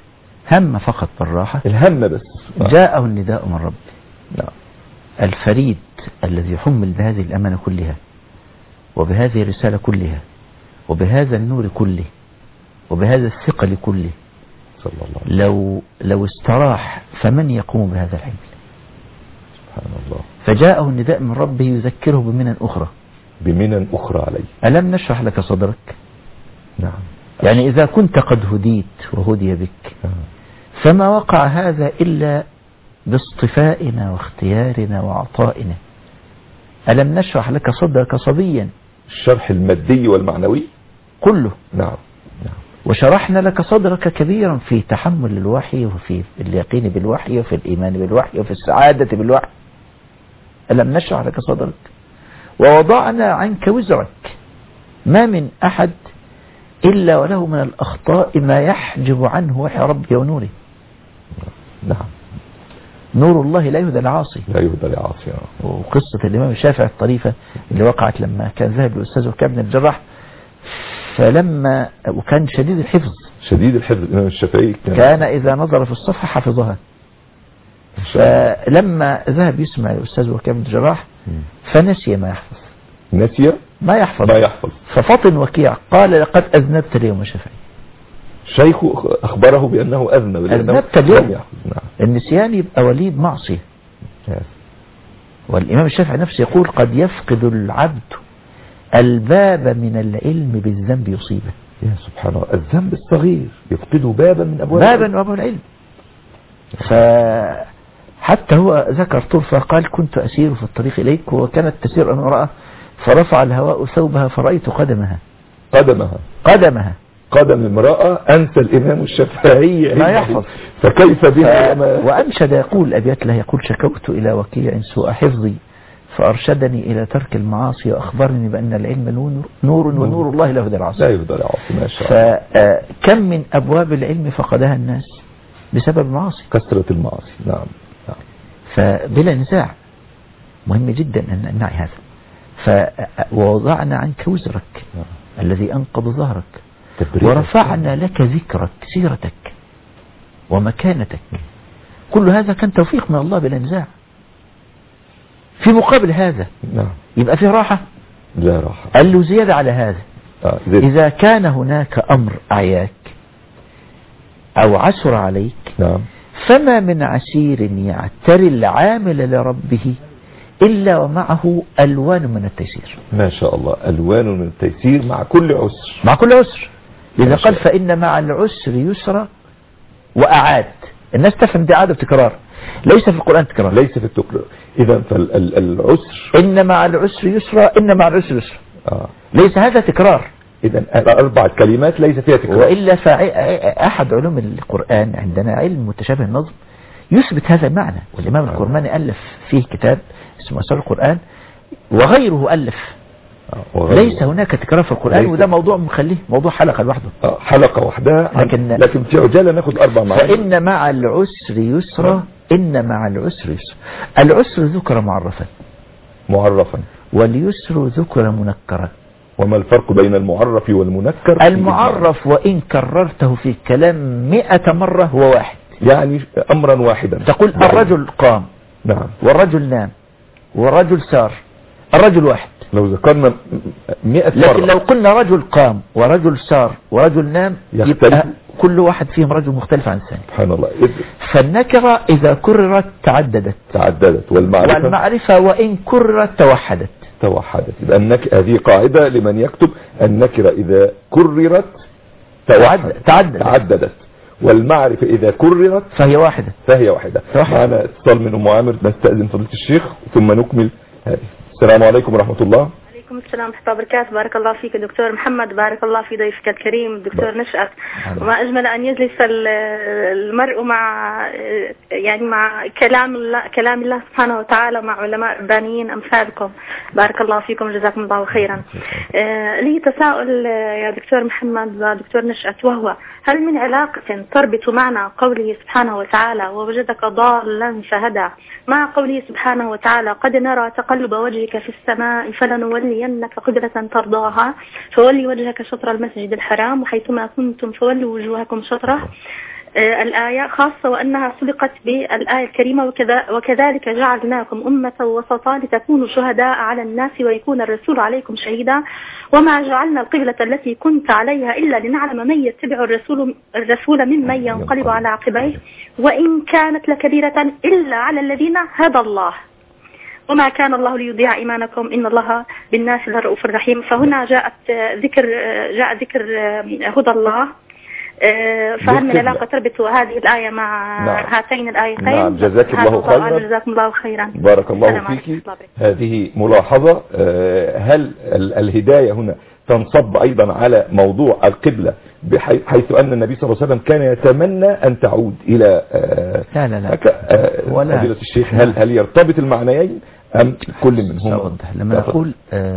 هم فقط بالراحة، الهم بس. جاءه النداء من ربه. نعم. الفريد الذي حمل بهذه الأمانة كلها وبهذه الرسالة كلها وبهذا النور كله وبهذا الثقل كله، صلى الله عليه وسلم. لو استراح فمن يقوم بهذا الحمل؟ سبحان الله. فجاءه النداء من ربه يذكره بمنن أخرى، بمنن أخرى عليه. ألم نشرح لك صدرك؟ نعم. يعني إذا كنت قد هديت وهدي بك، فما وقع هذا إلا باصطفائنا واختيارنا وعطائنا. ألم نشرح لك صدرك صبيا، الشرح المادي والمعنوي كله. نعم. وشرحنا لك صدرك كبيرا في تحمل الوحي وفي اليقين بالوحي وفي الإيمان بالوحي وفي السعادة بالوحي. ألم نشرح لك صدرك ووضعنا عنك وزرك. ما من أحد إلا وله من الأخطاء ما يحجب عنه وحي ربي ونوره. نعم. نور الله لا يهدى العاصي. لا يهدى العاصي. وقصة الإمام الشافعي الطريفة اللي وقعت لما كان ذهب الأستاذ وكان بن الجراح، فلما وكان شديد الحفظ. شديد الحفظ الإمام الشافعي كان إذا نظر في الصفحة حفظها. فلما ذهب يسمع الأستاذ وكان بن الجراح فنسي ما يحفظ. نسي ما يحفظ. ففطن وكيع قال لقد أذنبت اليوم الشافعي. شيخ أخبره بأنه أذنبت اليوم. نعم. النسيان يبقى وليد معصية. والإمام الشافعي نفسه يقول قد يفقد العبد الباب من العلم بالذنب يصيبه. يا سبحان الله. الذنب الصغير يفقده بابا من أبواب العلم. فحتى هو ذكر طرفة قال كنت أسير في الطريق إليك وكانت تسير أن امرأة فرفع الهواء ثوبها فرأيت قدمها. قدم امرأة. أنسى الإمام الشافعي ما يحفظ. فكيف بها وأنشد يقول أبيات له يقول شكوت إلى وكيع سوء حفظي فأرشدني إلى ترك المعاصي وأخبرني بأن العلم نور ونور الله لا يهدى العاصي. لا يهدى العاصي. ما شاء الله. فكم من أبواب العلم فقدها الناس بسبب المعاصي، كثرة المعاصي. نعم. فبلا نزاع مهم جدا أن نعي هذا. فوضعنا عنك وزرك الذي أنقض ظهرك ورفعنا لك ذكرك سيرتك ومكانتك. كل هذا كان توفيق من الله بلا نزاع. في مقابل هذا يبقى فيه راحة؟ لا راحة. قال له زيادة على هذا إذا كان هناك أمر أعياك أو عسر عليك فما من عسير يعتري العامل لربه إلا ومعه ألوان من التيسير. ما شاء الله. ألوان من التيسير مع كل عسر. إذا قال فإن مع العسر يسرا وأعاد. الناس تفهم دي عادة تكرار، ليس في القرآن تكرار. ليس في التكرار. إذا فالعسر إن مع العسر يسرا إن مع العسر يسرا. ليس هذا تكرار. إذا 4 كلمات ليس فيها تكرار. وإلا أحد علوم القرآن عندنا علم متشابه النظم يثبت هذا المعنى. والإمام الكرماني ألف فيه كتاب اسمه أسرار القرآن وغيره ألف. ليس هناك تكرار في القرآن. وده موضوع مخليه موضوع حلقة لوحده. حلقة وحدة. لكن في عجالة ناخد 4 معاني. فإن مع العسر يسرا إن مع العسر يسرا. العسر ذكر معرفا واليسر ذكر منكرا. وما الفرق بين المعرف والمنكر؟ المعرف وإن كررته في الكلام 100 مرة هو واحد، يعني أمرا واحدا. تقول الرجل قام. نعم. والرجل نام والرجل سار. الرجل واحد. لو ذكرنا 100 مرة. لكن لو قلنا رجل قام ورجل سار ورجل نام يبقى كل واحد فيهم رجل مختلف عن الثاني. سبحان الله. فالنكرة إذا كررت تعددت والمعرفة وإن كررت توحدت. هذه قاعدة لمن يكتب. النكرة إذا كررت تعددت والمعرفة إذا كررت فهي واحدة. معنا اتصال من أم عامر. نستأذن فضيلة الشيخ ثم نكمل هذه. السلام عليكم ورحمة الله. عليكم السلام ورحمة الله وبركاته. بارك الله فيك دكتور محمد. بارك الله في ضيفك الكريم الدكتور نشأت. وما أجمل أن يجلس المرء مع كلام الله سبحانه وتعالى مع علماء ربانيين أمثالكم. بارك الله فيكم جزاكم الله خيرا. لي تساؤل يا دكتور محمد ودكتور نشأت، وهو هل من علاقة تربط معنى قوله سبحانه وتعالى ووجدك ضالا فهدى مع قوله سبحانه وتعالى قد نرى تقلب وجهك في السماء فلنولينك قبلة ترضاها فولي وجهك شطر المسجد الحرام وحيثما كنتم فولوا وجوهكم شطره؟ الآية خاصة وأنها سبقت بالآية الكريمة وكذلك جعلناكم أمة وسطا لتكونوا شهداء على الناس ويكون الرسول عليكم شهيدا وما جعلنا القبلة التي كنت عليها إلا لنعلم من يتبع الرسول ممن ينقلب على عقبيه وإن كانت لكبيرة إلا على الذين هدى الله وما كان الله ليضيع إيمانكم إن الله بالناس لرؤوف رحيم. فهنا جاء ذكر هدى الله. فهل من علاقة تربط هذه الآية مع هاتين الآيتين؟ نعم، جزاك الله خيرا. جزاكم الله خيرا. بارك الله فيك. هذه ملاحظة. هل الهداية هنا تنصب أيضا على موضوع القبلة حيث أن النبي صلى الله عليه وسلم كان يتمنى أن تعود إلى لا فضيلة الشيخ؟ هل يرتبط المعنيين أم كل منهم؟ لما نقول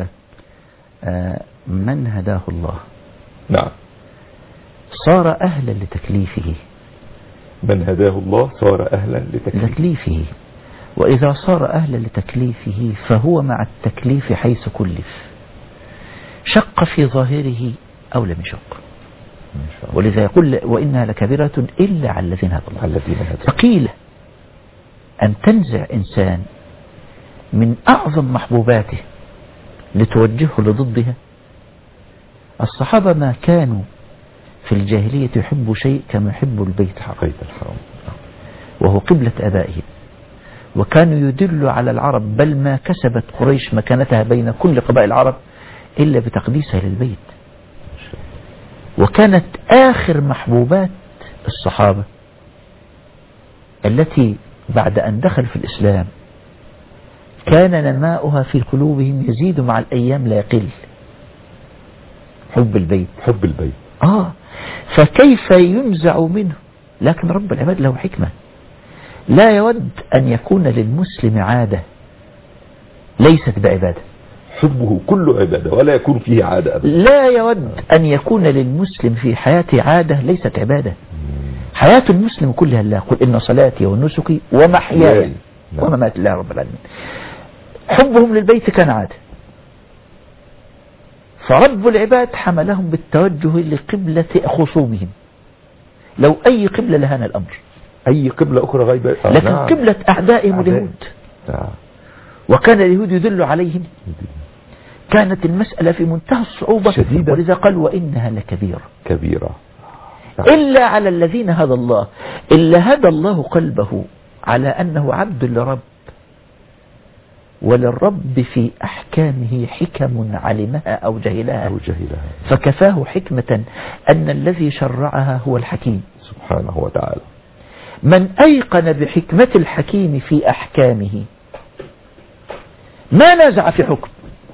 من هداه الله نعم صار أهلا لتكليفه. من هداه الله صار أهلا لتكليفه. وإذا صار أهلا لتكليفه فهو مع التكليف حيث كلف، شق في ظاهره أو لم يشق. ولذا يقول وإنها لكبيرة إلا على الذين هدى الله. فقيل أن تنزع إنسان من أعظم محبوباته لتوجهه لضدها. الصحابة ما كانوا في الجاهلية يحب شيء كما يحب البيت الحرام وهو قبلة أبائهم، وكانوا يدل على العرب، بل ما كسبت قريش مكانتها بين كل قبائل العرب إلا بتقديسها للبيت. وكانت آخر محبوبات الصحابة التي بعد أن دخل في الإسلام كان نماؤها في قلوبهم يزيد مع الأيام لا يقل، حب البيت. فكيف ينزع منه؟ لكن رب العباد له حكمة، لا يود أن يكون للمسلم عادة ليست بعبادة. حبه كله عبادة ولا يكون فيه عادة أبدا. لا يود أن يكون للمسلم في حياته عادة ليست عبادة. حياة المسلم كلها الله، قل إن صلاتي ونسكي ومحياي ومماتي لله رب العالمين. حبهم للبيت كان عادة، فرب العباد حملهم بالتوجه لقبلة خصومهم. لو أي قبلة لهان الأمر، أي قبلة أخرى غيبة، لكن قبلة أعدائهم اليهود. وكان اليهود يدل عليهم. كانت المسألة في منتهى الصعوبة شديدة. ولذا قال وإنها لكبيرة إلا على الذين هدى الله. إلا هدى الله قلبه على أنه عبد لرب، وللرب في أحكامه حكم علمها أو جهلها فكفاه حكمة أن الذي شرعها هو الحكيم سبحانه وتعالى. من أيقن بحكمة الحكيم في أحكامه ما نازع في حكم،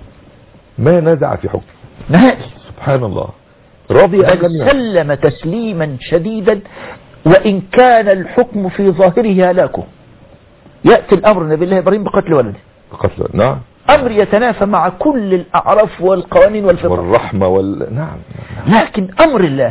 نهائي. سبحان الله. رضي سلم تسليما شديدا وإن كان الحكم في ظاهره هلاكه. يأتي الأمر نبي الله إبراهيم بقتل ولده، نعم، أمر يتنافى مع كل الأعراف والقوانين والفطر والرحمة نعم. لكن أمر الله،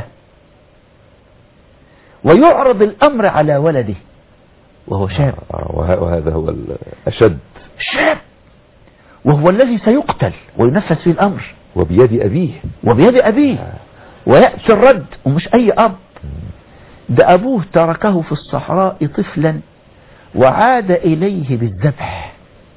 ويعرض الأمر على ولده وهو شاب. وهذا هو الأشد، شاب، وهو الذي سيقتل وينفذ فيه الأمر وبيد أبيه. ويأتي الرد، ومش أي أب، ده أبوه تركه في الصحراء طفلا وعاد إليه بالذبح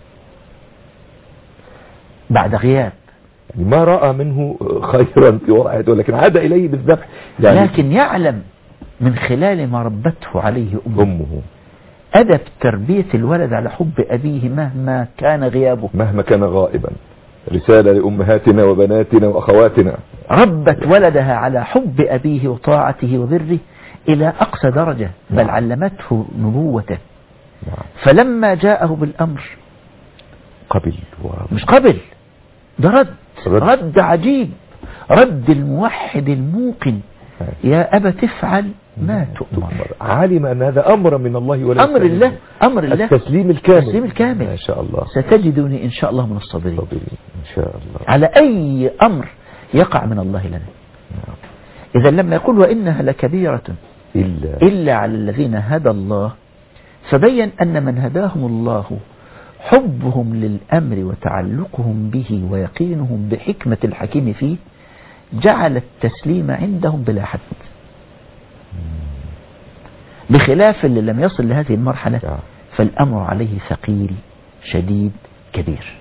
بعد غياب، يعني ما رأى منه خيرا في وضعه، لكن عاد إليه بالذبح. يعني لكن يعلم من خلال ما ربته عليه أمه أدب تربية الولد على حب أبيه مهما كان غيابه، مهما كان غائبا. رسالة لأمهاتنا وبناتنا وأخواتنا، ربت ولدها على حب أبيه وطاعته وبره إلى أقصى درجة، بل علمته نبوته. فلما جاءه بالأمر قبل مش قبل، ده رد عجيب، رد الموحد الموقن. يا أبا تفعل ما تؤمر. علم أن هذا أمر من الله وليس أمر الله التسليم الكامل. ما شاء الله. ستجدني إن شاء الله من الصابرين إن شاء الله على أي أمر يقع من الله لنا. إذا لما يقول وإنها لكبيرة إلا على الذين هدى الله، فبين أن من هداهم الله حبهم للأمر وتعلقهم به ويقينهم بحكمة الحكيم فيه جعل التسليم عندهم بلا حد. بخلاف اللي لم يصل لهذه المرحلة فالأمر عليه ثقيل شديد كبير.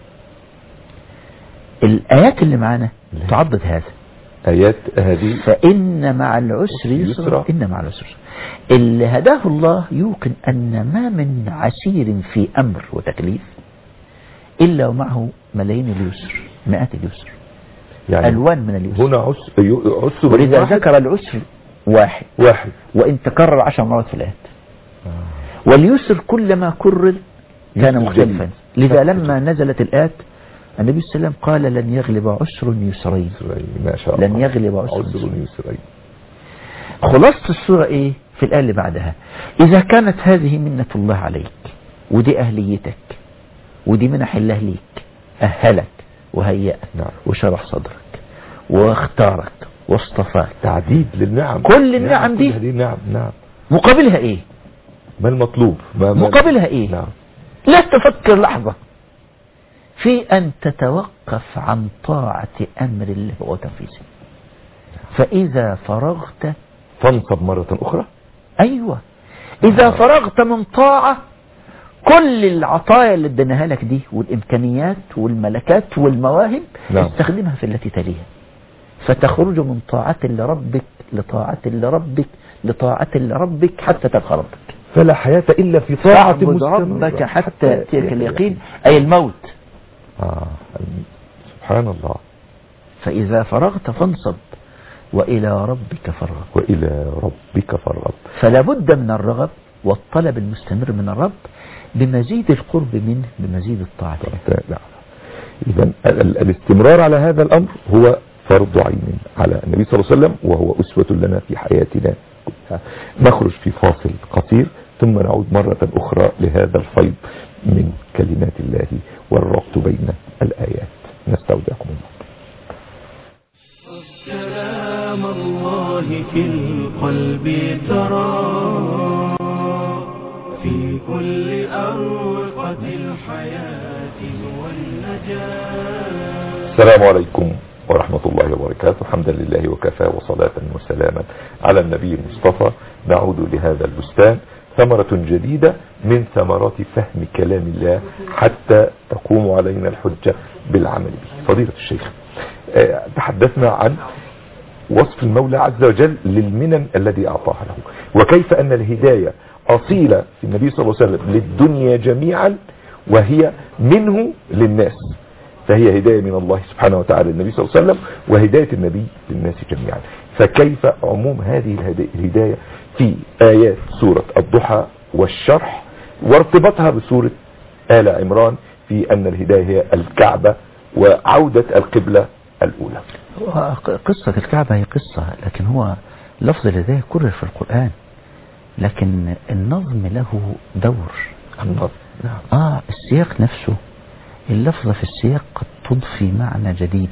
الآيات اللي معنا تعضد هذا. آيات هذه فإن مع العسر يسرا، إن مع العسر. اللي هداه الله يوقن أن ما من عسير في أمر وتكليف إلا ومعه ملايين اليسر، مئات اليسر، يعني ألوان من اليسر. هنا عسر، ولذا ذكر العسر واحد وإن تكرر 10 مرات في الآيات. واليسر كلما كرر كان مختلفا. لذا لما نزلت الآيات النبي صلى الله عليه وسلم قال لن يغلب عسر يسرين. ما شاء الله. لن يغلب عسر يسرين. خلاصة السورة ايه في الآية اللي بعدها؟ إذا كانت هذه منة الله عليك، ودي أهليتك، ودي منح الله ليك، أهلك وهيئك وشرح صدرك واختارك واصطفاك، تعديد للنعم، كل النعم دي نعم مقابلها ايه؟ ما المطلوب؟ مقابلها ايه؟ نعم. لا تفكر لحظة في أن تتوقف عن طاعة أمر الله وتنفيذه. فإذا فرغت فانصب مرة أخرى. أيوة، إذا فرغت من طاعة كل العطايا اللي اديناها لك دي والإمكانيات والملكات والمواهب استخدمها في التي تليها، فتخرج من طاعة لربك لطاعة لربك لطاعة لربك حتى تلقى ربك. فلا حياة إلا في طاعة ربك حتى يأتيك اليقين، أي الموت. سبحان الله. فإذا فرغت فانصب وإلى ربك فرغب. فلا بد من الرغب والطلب المستمر من الرب بمزيد القرب منه، بمزيد الطاعة. إذن الاستمرار على هذا الأمر هو فرض عين على النبي صلى الله عليه وسلم، وهو أسوة لنا في حياتنا كلها. نخرج في فاصل قصير ثم نعود مرة أخرى لهذا الفيض من كلمات الله والربط بين الآيات. نستودعكم الله. كلام الله في القلب ترى، في كل أروقة الحياة والنجاة. السلام عليكم ورحمة الله وبركاته. حمدا لله وكفى وصلاة وسلاما على النبي المصطفى. نعود لهذا البستان، ثمرة جديدة من ثمرات فهم كلام الله حتى تقوم علينا الحجة بالعمل به. فضيلة الشيخ، تحدثنا عن وصف المولى عز وجل للمنن الذي أعطاها له، وكيف أن الهداية أصيلة في النبي صلى الله عليه وسلم للدنيا جميعا، وهي منه للناس، فهي هداية من الله سبحانه وتعالى للنبي صلى الله عليه وسلم، وهداية النبي للناس جميعا. فكيف عموم هذه الهداية في آيات سورة الضحى والشرح، وارتبطها بسورة آل عمران في أن الهداية هي الكعبة وعودة القبلة الأولى؟ قصة الكعبة هي قصة، لكن هو لفظ الهداية كرر في القرآن، لكن النظم له دور. النظم السياق نفسه، اللفظة في السياق قد تضفي معنى جديد.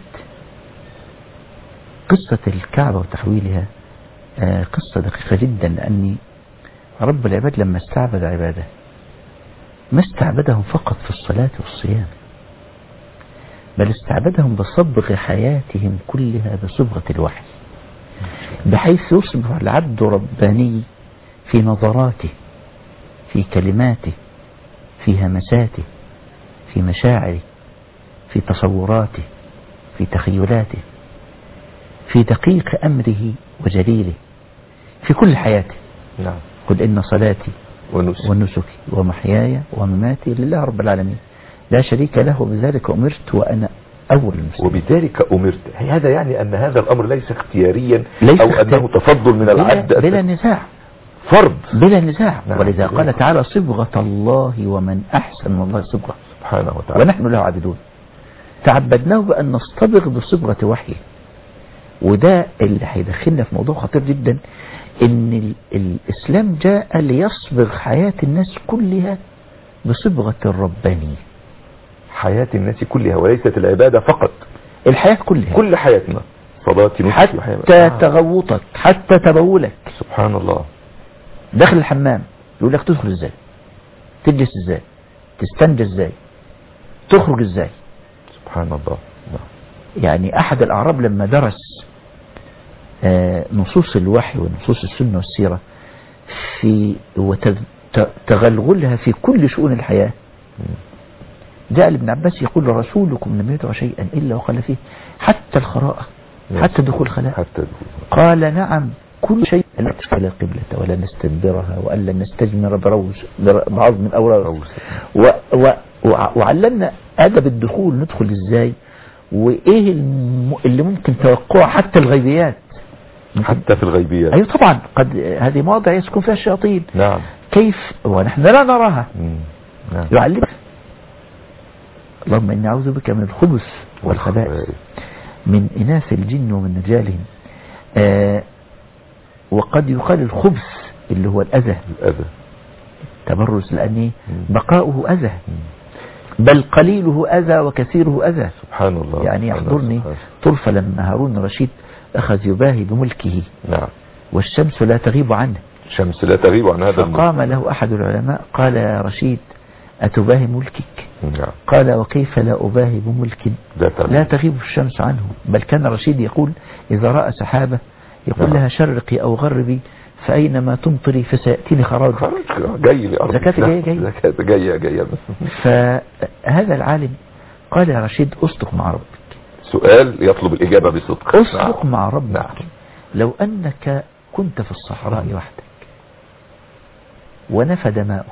قصة الكعبة وتحويلها قصة دقيقة جدا، لأن رب العباد لما استعبد عباده ما استعبدهم فقط في الصلاة والصيام، بل استعبدهم بصبغ حياتهم كلها بصبغة الوحي، بحيث يصبح العبد رباني في نظراته، في كلماته، في همساته، في مشاعره، في تصوراته، في تخيلاته، في دقيق أمره وجليله، في كل حياته. نعم. قل إن صلاتي ونسكي ومحياي ومماتي لله رب العالمين لا شريك له وبذلك أمرت وأنا أول المسلمين. وبذلك أمرت، هذا يعني أن هذا الأمر ليس اختياريا أو أنه تفضل من العبد، بلا نزاع، فرض بلا نزاع. نعم. ولذا قال تعالى صبغة الله ومن أحسن من الله صبغة سبحانه وتعالى، ونحن له عابدون. تعبدناه بأن نصطبغ بصبغة وحيه. وده اللي هيدخلنا في موضوع خطير جدا، ان الإسلام جاء ليصبغ حياة الناس كلها بصبغة الربانية، حياة الناس كلها وليست العبادة فقط، الحياة كلها، كل حياتنا، صلاتي حتى تغوطك، حتى تبولك. سبحان الله. داخل الحمام يقول لك تدخل ازاي، تجلس ازاي، تستنجى ازاي، تخرج ازاي. سبحان الله. يعني أحد الأعراب لما درس نصوص الوحي ونصوص السنة والسيرة في وتغلغلها في كل شؤون الحياة. جاء ابن عباس يقول رسولكم لم يدع شيئا إلا وقال فيه حتى الخراءة، حتى دخول الخلاء. قال نعم كل شيء، لا تستقبل القبلة ولا نستدبرها وألا نستجمر بعض من أوراق، وعلمنا أدب الدخول، ندخل إزاي وإيه اللي ممكن توقعه حتى الغيبيات، حتى في الغيبيات. أيوة طبعا، قد هذه مواضع يسكن فيها الشياطين. نعم. كيف ونحن لا نراها. نعم. يعلمك اللهم إني أعوذ بك من الخبث والخبائث من إناث الجن ومن رجالهم. وقد يقال الخبث اللي هو الأذى، تبرز، لأن بقاؤه أذى، بل قليله أذى وكثيره أذى. سبحان الله. يعني يحضرني طرفة لما هارون الرشيد أخذ يباهي بملكه. نعم. والشمس لا تغيب عنه، الشمس لا تغيب عن هذا الملك. فقام له أحد العلماء قال يا رشيد أتباهي ملكك؟ نعم. قال وكيف لا أباهي بملك لا تغيب الشمس عنه. بل كان رشيد يقول إذا رأى سحابة يقول لها شرقي أو غربي فأينما تمطري فسيأتيني خراج. جاي لأرض زكاة جاية. فهذا العالم قال يا رشيد أصدق مع ربك. سؤال يطلب الإجابة بصدق. أصدق مع ربك. نعم. لو أنك كنت في الصحراء وحدك ونفد ماؤك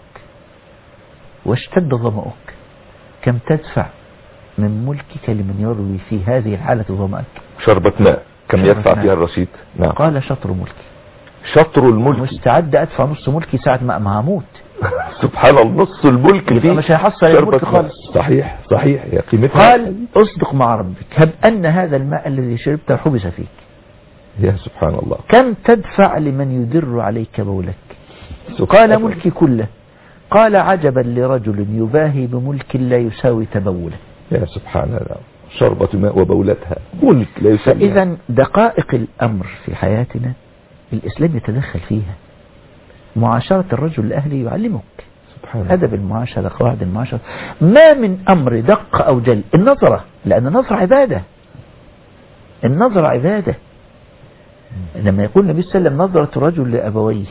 واشتد ظمأك كم تدفع من ملكك لمن يروي في هذه الحالة ظمأك؟ شربة ماء كم يدفع فيها الرشيد؟ نعم. قال شطر ملكي. شطر الملك. مستعد أدفع نص ملكي ساعة ما هموت. سبحان الله. نص الملك فيه مش هيحصل الملك خالص. صحيح يا قيمتها. قال اصدق مع ربك هب أن هذا الماء الذي شربته حبس فيك. يا سبحان الله. كم تدفع لمن يدر عليك بولك؟ قال ملكي كله. قال عجبا لرجل يباهي بملك لا يساوي تبوله. يا سبحان الله. شربة ماء وبولتها ملك لا يساوي. فإذا دقائق الأمر في حياتنا الإسلام يتدخل فيها. معاشرة الرجل لأهله يعلمك أدب المعاشرة، قواعد المعاشرة. ما من أمر دق أو جل. النظرة، لأن النظرة عبادة. النظرة عبادة. لما يقول النبي صلى الله عليه وسلم نظرة رجل لأبويه،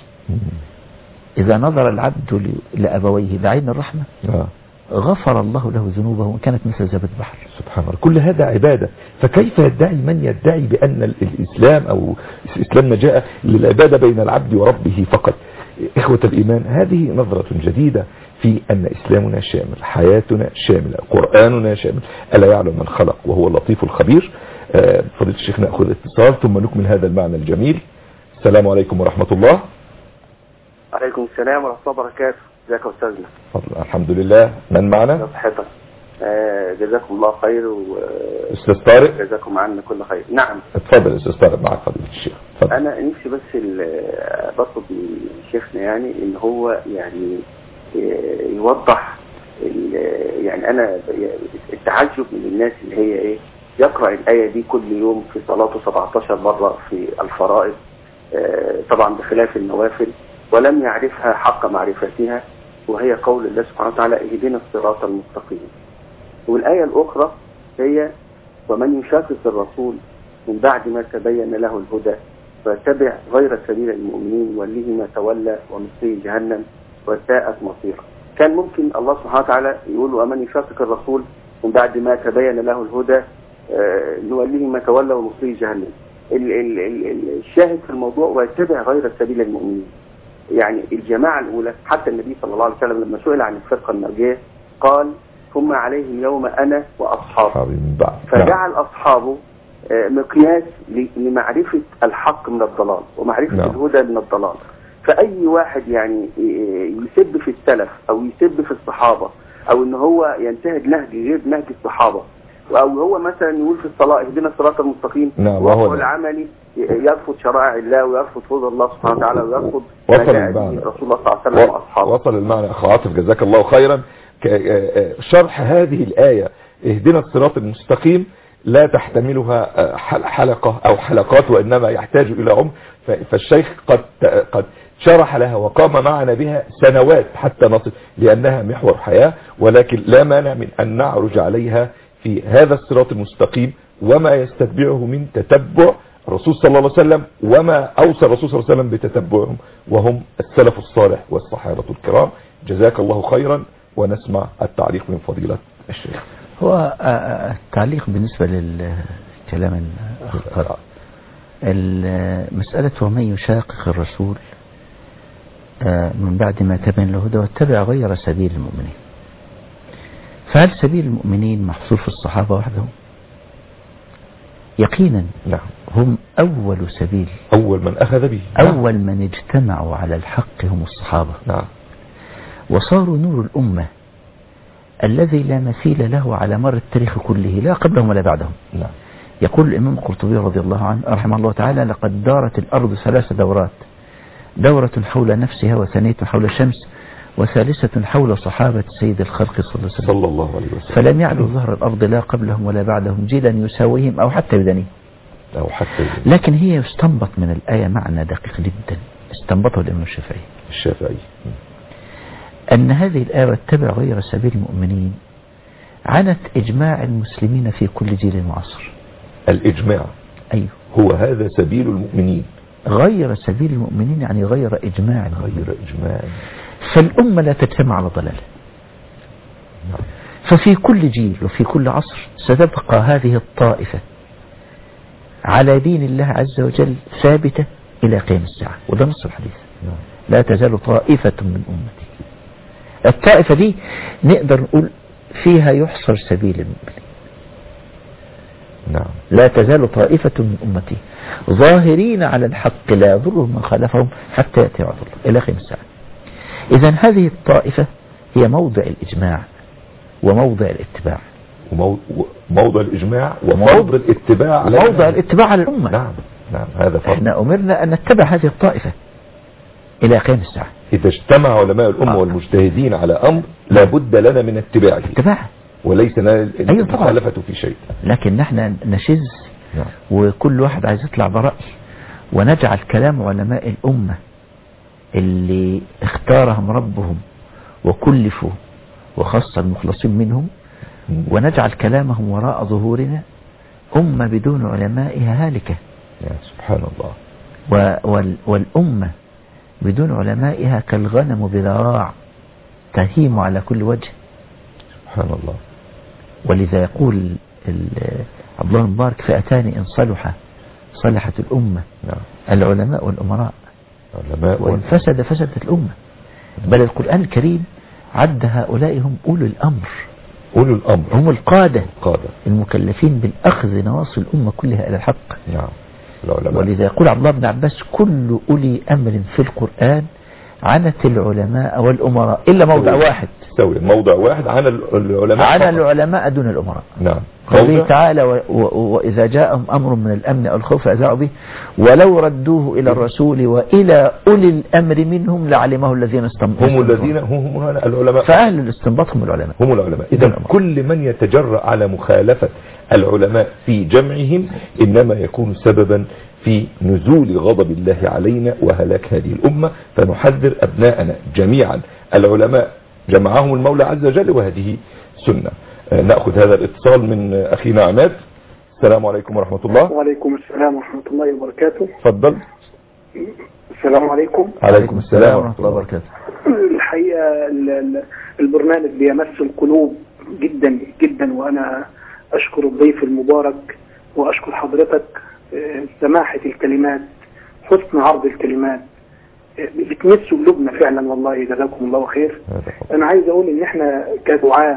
إذا نظر العبد لأبويه بعين الرحمة غفر الله له ذنوبه وإن كانت مثل زبد بحر. سبحان الله. كل هذا عبادة. فكيف يدعي من يدعي بأن الإسلام أو الإسلام جاء للعبادة بين العبد وربه فقط؟ إخوة الإيمان، هذه نظرة جديدة في أن إسلامنا شامل، حياتنا شاملة، قرآننا شامل. ألا يعلم من خلق وهو اللطيف الخبير. فضيلة الشيخ نأخذ اتصال ثم نكمل هذا المعنى الجميل. السلام عليكم ورحمة الله. عليكم السلام ورحمة الله وبركاته. ازيك يا أستاذنا؟ الحمد لله. من معنا؟ صحتك. جزاكم الله خير. أستاذ طارق. جزاكم عنا كل خير. نعم. اتفضل أستاذ طارق معك فضيلة الشيخ. اتفضل. أنا نفسي بس بطلب من شيخنا يعني إن هو يعني يوضح يعني أنا التعجب من الناس اللي هي إيه يقرأ الآية دي كل يوم في صلاته 17 مرة في الفرائض، طبعا بخلاف النوافل، ولم يعرفها حق معرفتها، وهي قول الله سبحانه وتعالى اهدنا الصراط المستقيم. والآية الأخرى هي ومن يشاقق الرسول من بعد ما تبين له الهدى ويتبع غير سبيل المؤمنين وليه ما تولى ونصليه جهنم وساءت مصيره. كان ممكن الله سبحانه وتعالى يقول ومن يشاقق الرسول من بعد ما تبين له الهدى نوليه ما تولى ونصليه جهنم. الشاهد في الموضوع ويتبع غير سبيل المؤمنين. يعني الجماعة الأولى حتى النبي صلى الله عليه وسلم لما سئل عن الفرقة الناجية قال ثم عليه اليوم أنا وأصحابي، فجعل أصحابه مقياس لمعرفة الحق من الضلال ومعرفة الهدى من الضلال. فأي واحد يعني يسب في السلف أو يسب في الصحابة أو إن هو ينتهج نهج غير نهج الصحابة أو هو مثلا يقول في الصلاة اهدنا الصراط المستقيم وهو العملي يرفض شرائع الله ويرفض هدى الله سبحانه وتعالى ويرفض رسول الله صلى الله عليه وسلم وأصحابه. وصل المعنى أخ عاطف جزاك الله خيرا. شرح هذه الآية اهدنا الصراط المستقيم لا تحتملها حلقة أو حلقات وإنما يحتاج إلى عمر. فالشيخ قد شرح لها وقام معنا بها سنوات حتى نصل لأنها محور حياة، ولكن لا مانع من أن نعرج عليها في هذا الصراط المستقيم وما يستتبعه من تتبع الرسول صلى الله عليه وسلم وما أوصى الرسول صلى الله عليه وسلم بتتبعهم، وهم السلف الصالح والصحابة الكرام. جزاك الله خيرا، ونسمع التعليق من فضيلة الشيخ. هو التعليق بالنسبة للكلام الآخر، المسألة ومن يشاقق الرسول من بعد ما تبين له الهدى واتبع غير سبيل المؤمنين. فهل سبيل المؤمنين محصور في الصحابة وحدهم؟ يقينا نعم، هم أول سبيل، أول من أخذ به، أول من اجتمعوا على الحق هم الصحابة. نعم. وصاروا نور الأمة الذي لا مثيل له على مر التاريخ كله، لا قبلهم ولا بعدهم. نعم. يقول الإمام القرطبي رضي الله عنه رحمه الله تعالى: لقد دارت الأرض 3 دورات، دورة حول نفسها، وثانية حول الشمس، وثالثة حول صحابة سيد الخلق صلى الله عليه وسلم. فلم يعلو ظهر الأرض لا قبلهم ولا بعدهم جيلا يساويهم أو حتى بدنيهم. لكن هي يستنبط من الآية معنى دقيق جدا استنبطه الإمام الشافعي أن هذه الآية واتبع غير سبيل المؤمنين عنت إجماع المسلمين في كل جيل وعصر. الإجماع، أيوه، هو هذا سبيل المؤمنين. غير سبيل المؤمنين يعني غير إجماع. فالأمة لا تجتمع على ضلال. ففي كل جيل وفي كل عصر ستبقى هذه الطائفة على دين الله عز وجل ثابتة إلى قيام الساعة، وده نص الحديث. لا تزال طائفة من أمتي. الطائفة دي نقدر نقول فيها يحصر سبيل المؤمنين. نعم. لا تزال طائفة من أمتي ظاهرين على الحق لا يضرهم من خالفهم حتى يأتي وعد الله إلى قيام الساعة. إذن هذه الطائفة هي موضع الإجماع وموضع الاتباع. موضع الإجماع وموضع الاتباع، موضع الاتباع على الأمة. نعم نعم، هذا فرق. احنا أمرنا أن نتبع هذه الطائفة إلى قيام الساعة. إذا اجتمع علماء الأمة والمجتهدين على أمر لابد لنا من اتباعه، وليس لنا المخالفة في شيء. لكن نحن نشذ وكل واحد عايز يطلع برأي، ونجعل كلام علماء الأمة اللي اختارهم ربهم وكلفوا وخص المخلصين منهم، ونجعل كلامهم وراء ظهورنا. أمة بدون علمائها هالكة. يا سبحان الله. والأمة بدون علمائها كالغنم بلا راع تهيم على كل وجه. سبحان الله. ولذا يقول عبد الله المبارك: فئتان إن صلحت الأمة، العلماء والأمراء، وإن فسد فسدت الأمة. بل القرآن الكريم عد هؤلاء هم أولو الأمر. هم القادة المكلفين بالأخذ نواصي الأمة كلها إلى الحق. ولذا يقول عبد الله بن عباس: كل أولي أمر في القرآن عنت العلماء والأمراء إلا موضع واحد. موضع واحد عن العلماء دون الأمراء. نعم. قوله تعالى: وإذا جاءهم أمر من الأمن أو الخوف أذاعوا به ولو ردوه إلى الرسول وإلى أولي الأمر منهم لعلمه الذين استنبطوا. هم العلماء. فأهل الاستنباط هم العلماء. إذا كل من يتجرأ على مخالفة العلماء في جمعهم إنما يكون سببا في نزول غضب الله علينا وهلاك هذه الأمة. فنحذر أبناءنا جميعا، العلماء جمعهم المولى عز وجل، وهذه سنة. نأخذ هذا الاتصال من أخينا عماد. السلام عليكم ورحمة الله. وعليكم السلام ورحمة الله وبركاته. تفضل. السلام عليكم. عليكم السلام ورحمة الله وبركاته. الحقيقة البرنامج بيمس القلوب جدا جدا، وأنا أشكر الضيف المبارك وأشكر حضرتك. سماحة الكلمات، حسن عرض الكلمات بتمس قلوبنا فعلا، والله جزاكم الله خير. أنا عايز أقول إن إحنا كدعاة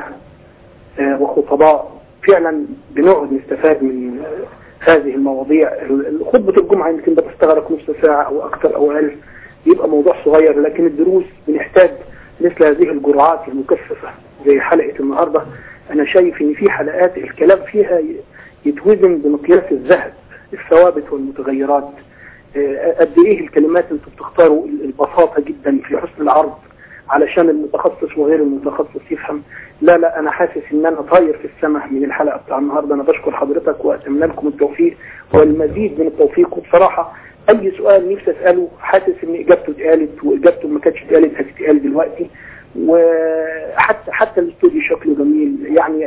وخطباء فعلا بنقعد نستفاد من هذه المواضيع. خطبة الجمعة يمكن بتستغرق نص ساعة أو أكثر أو أقل، يبقى موضوع صغير، لكن الدروس بنحتاج مثل هذه الجرعات المكثفة زي حلقة النهاردة. أنا شايف إن في حلقات الكلام فيها يتوزن بمقياس الذهب، الثوابت والمتغيرات. قد إيه الكلمات أنتم بتختاروا البساطة جدا في حسن العرض علشان المتخصص وغير المتخصص يفهم. لا أنا حاسس إن أنا طاير في السماء من الحلقة بتاع النهاردة. أنا بشكر حضرتك وأتمنى لكم التوفيق والمزيد من التوفيق. وبصراحة أي سؤال نفسي أسأله حاسس إن إجابته اتقالت، وإجابته ما كانتش اتقالت هتتقال دلوقتي. وحتى الاستوديو شكله جميل، يعني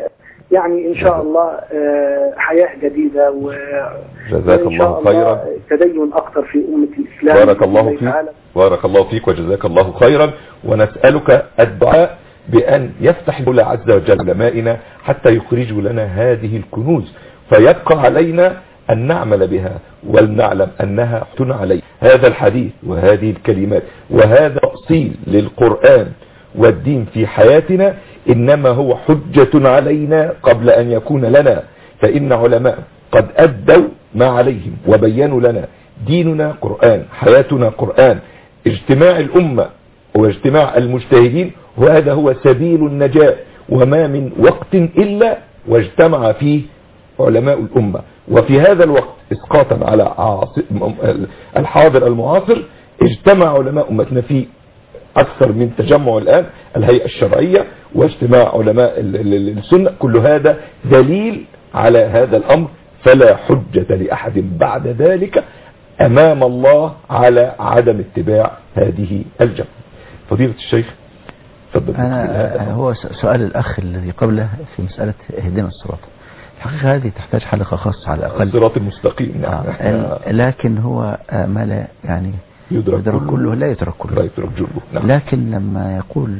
يعني إن شاء الله حياة جديدة جزاك الله خيرا. تدين أكثر في أمة الإسلام. بارك الله فيك، بارك الله فيك وجزاك الله خيرا. ونسألك الدعاء بأن يفتح الله عز وجل علمائنا حتى يخرجوا لنا هذه الكنوز، فيبقى علينا أن نعمل بها ونعلم أنها حجة علينا. هذا الحديث وهذه الكلمات وهذا تأصيل للقرآن والدين في حياتنا إنما هو حجة علينا قبل أن يكون لنا، فإن علماء قد أدوا ما عليهم وبينوا لنا ديننا قرآن، حياتنا قرآن، اجتماع الأمة واجتماع المجتهدين، وهذا هو سبيل النجاة. وما من وقت إلا واجتمع فيه علماء الأمة، وفي هذا الوقت إسقاطا على الحاضر المعاصر اجتمع علماء أمتنا في أكثر من تجمع الآن، الهيئة الشرعية واجتماع علماء السنة، كل هذا دليل على هذا الأمر. فلا حجة لأحد بعد ذلك أمام الله على عدم اتباع هذه الجماعة. فضيلة الشيخ تفضل. هو سؤال الأخ الذي قبله في مسألة اهدنا الصراط، الحقيقة هذه تحتاج حلقة خاصة على الأقل. الصراط المستقيم. لكن هو ما لا يعني يدرك كله لا يترك كله. لا يترك جله. نعم. لكن لما يقول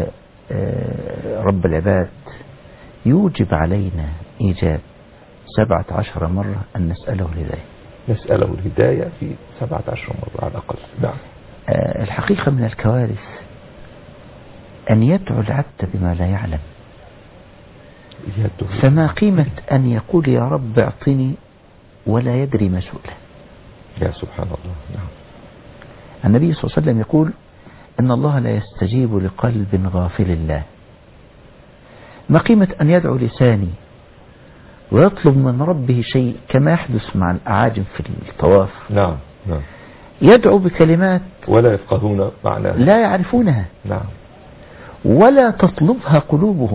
رب العباد يوجب علينا إيجاب 17 مرة أن نسأله الهداية. نسأله الهداية في 17 مرة على الأقل. نعم. الحقيقة من الكوارث أن يدعو العبد بما لا يعلم. فما قيمة أن يقول يا رب اعطني ولا يدري ما سؤله. يا سبحان الله. نعم. النبي صلى الله عليه وسلم يقول إن الله لا يستجيب لقلب غافل الله. ما قيمة أن يدعو لساني ويطلب من ربه شيء كما يحدث مع الأعاجم في الطواف. نعم. نعم. يدعو بكلمات ولا يفقهون معناها، لا يعرفونها. نعم. ولا تطلبها قلوبهم،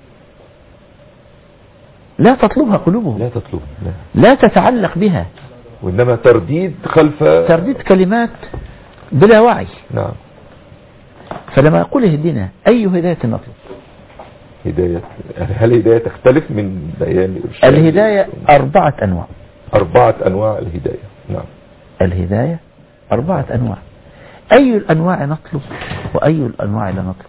لا تطلبها قلوبهم، لا تطلب، لا تتعلق بها، وإنما ترديد ترديد كلمات بلا وعي. نعم. فلما أقول اهدنا، أي هداية نطلب؟ هداية، هل هداية تختلف من بيان الإرشاد؟ الهداية 4 أنواع. 4 أنواع الهداية. نعم. الهداية 4 أنواع. أي الأنواع نطلب وأي الأنواع لا نطلب؟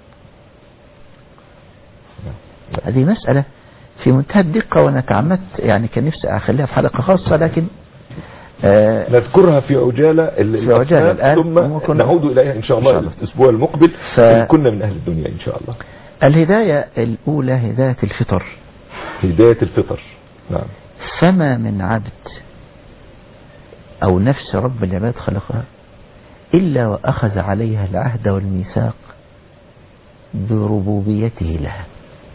هذه مسألة في منتهى الدقة، وأنا تعمدت يعني كان نفسي أخليها في حلقة خاصة، لكن نذكرها في عجالة الآن، ثم نعود إليها إن شاء الله الأسبوع المقبل إن كنا من أهل الدنيا إن شاء الله. الهداية الأولى هداية الفطر. هداية الفطر. نعم. فما من عبد أو نفس رب العباد خلقها إلا وأخذ عليها العهد والميثاق بربوبيته لها.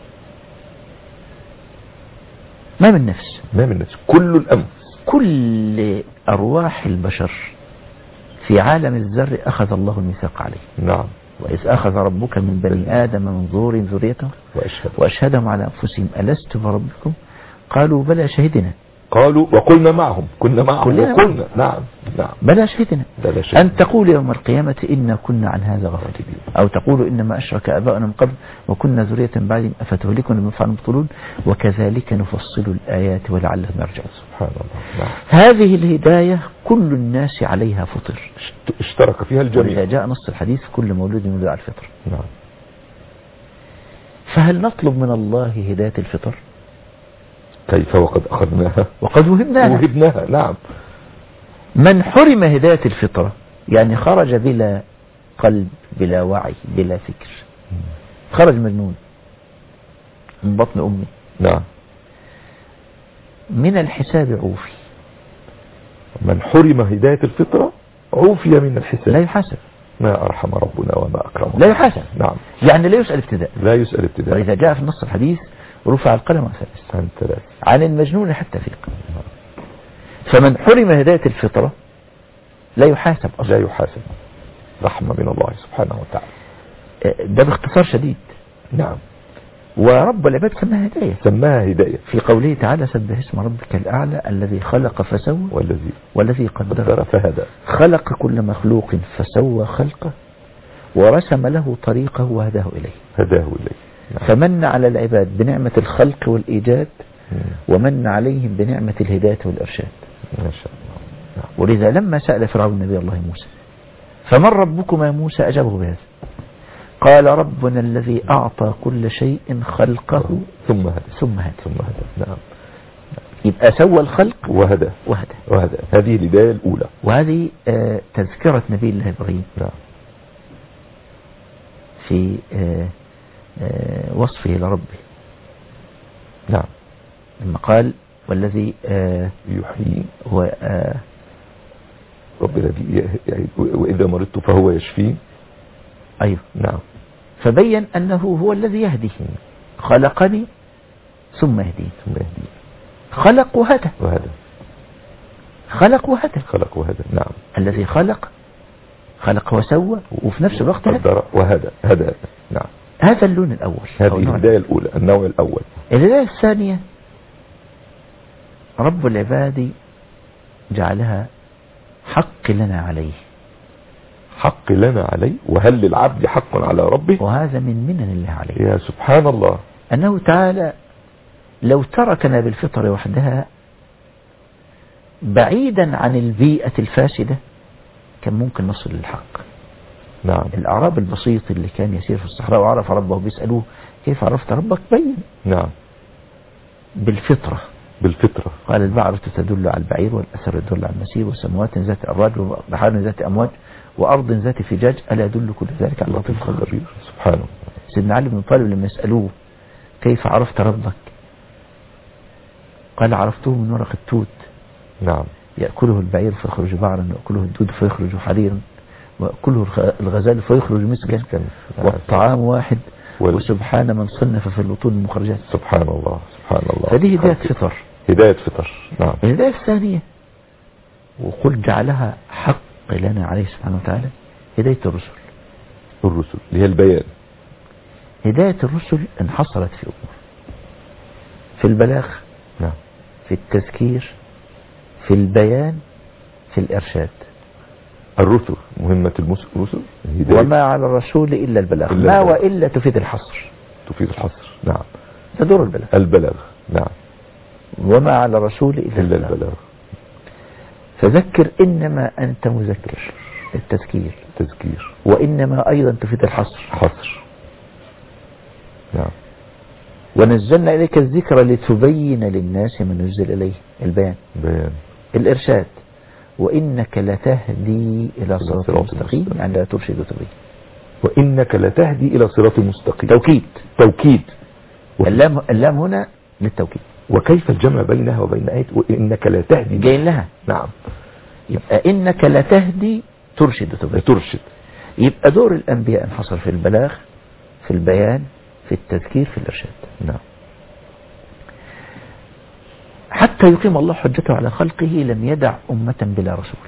ما من نفس، ما من نفس، كل الأنفس، كل أرواح البشر في عالم الذر أخذ الله الميثاق عليه. نعم. وإذ أخذ ربك من بني آدم من ظهورهم ذريتهم وأشهدهم على أنفسهم ألست بربكم قالوا بلى شهدنا. قالوا وقلنا معهم، كنا معهم وقلنا نعم نعم بلى شهدنا أن تقول يوم القيامة إنا كنا عن هذا غافلين، أو تقول إنما أشرك آباؤنا من قبل وكنا ذرية بعدهم أفتهلكنا بما فعلوا يبطلون وكذلك نفصل الآيات ولعلهم يرجعون. سبحان الله. نعم. هذه الهداية كل الناس عليها فطر، اشترك فيها الجميع، وإذا جاء نص الحديث كل مولود يولد على الفطر. نعم. فهل نطلب من الله هداية الفطر؟ كيف وقد أخذناها وقد وهبناها. نعم. من حرم هداية الفطرة يعني خرج بلا قلب بلا وعي بلا فكر، خرج مجنون من بطن أمي. نعم. من الحساب عوفي. من حرم هداية الفطرة عوفي من الحساب، لا يحاسب. ما أرحم ربنا وما أكرمه. لا يحاسب. نعم. يعني لا يسأل ابتداء. لا يسأل ابتداء. وإذا جاء في النص الحديث رفع القلم عن 3 عن المجنون حتى فيق. فمن حرم هداية الفطرة لا يحاسب أصلا. لا يحاسب، رحمة من الله سبحانه وتعالى. ده باختصار شديد. نعم. ورب العباد سماها هداية في قوله تعالى سبح اسم ربك الأعلى الذي خلق فسوى والذي قدر فهدى. خلق كل مخلوق فسوى خلقه ورسم له طريقه وهداه إليه. فمن على العباد بنعمة الخلق والإيجاد، ومن عليهم بنعمة الهداية والإرشاد. ما شاء الله. ولذا لما سأل فرعون نبي الله موسى فمن ربكما يا موسى أجابه بهذا، قال ربنا الذي أعطى كل شيء خلقه ثم هدى. نعم. يبقى سوى الخلق وهدى. هذه الهداية الأولى، وهذه تذكرة نبي الله إبراهيم. نعم. في وصفه لربه. نعم. لما قال والذي يحيي هو رب الذي وإذا مرضت فهو يشفين. أيوه. نعم. فبين أنه هو الذي يهدي، خلقني ثم يهدي. خلق وهدى. نعم. الذي خلق وسوى وفي نفس الوقت هدى. نعم. هذا اللون الأول، هذه الهداية الأولى، النوع الأول. الهداية الثانية رب العباد جعلها حق لنا عليه، وهل للعبد حق على ربه؟ وهذا من منن الله عليه. يا سبحان الله. أنه تعالى لو تركنا بالفطر وحدها بعيدا عن البيئة الفاسدة كان ممكن نصل للحق. نعم. الأعراب البسيط اللي كان يسير في الصحراء وعرف ربه بيسألوه كيف عرفت ربك؟ بين. نعم. بالفطرة. قال البعرة تدل على البعير، والأثر يدل على المسير، وسموات ذات أراج، وبحار ذات أمواج، وأرض ذات فجاج، ألا يدل كل ذلك على لطيف خبير. سبحانه. سيدنا علي بن طالب لما يسألوه كيف عرفت ربك؟ قال عرفته من ورق التوت. نعم. يأكله البعير فيخرج بعرا، ويأكله الدود فيخرج حريرا، ويأكله الغزال فيخرج مسكا، والطعام واحد، وسبحان من صنف في البطون المخرجات. سبحان الله. فدي هداية فطر. نعم. الهداية الثانية وقل جعلها حق لنا عليه سبحانه وتعالى هداية الرسل اللي هي البيان. هداية الرسل انحصرت في أمور: في البلاغ، نعم، في التذكير، في البيان، في الإرشاد. الرسل مهمة الرسل وما على الرسول إلا البلاغ، ما وإلا تفيد الحصر. نعم. تدور البلاغ. نعم. وما على الرسول إلا البلاغ. فذكر إنما أنت مذكر، التذكير، وإنما أيضا تفيد الحصر. نعم. ونزلنا إليك الذكر لتبين للناس ما نزل إليه، البيان. الإرشاد، وإنك لتهدي إلى صراط مستقيم، يعني لا ترشد وتبين. وإنك لتهدي إلى صراط مستقيم، توكيد. اللام هنا للتوكيد. وكيف الجمع بينها وبين آية وإنك لتهدي؟ جاي لها. نعم. يبقى إنك لتهدي ترشد وتبين. يبقى دور الأنبياء انحصر في البلاغ، في البيان، في التذكير، في الإرشاد. نعم. حتى يقيم الله حجته على خلقه لم يدع أمة بلا رسول.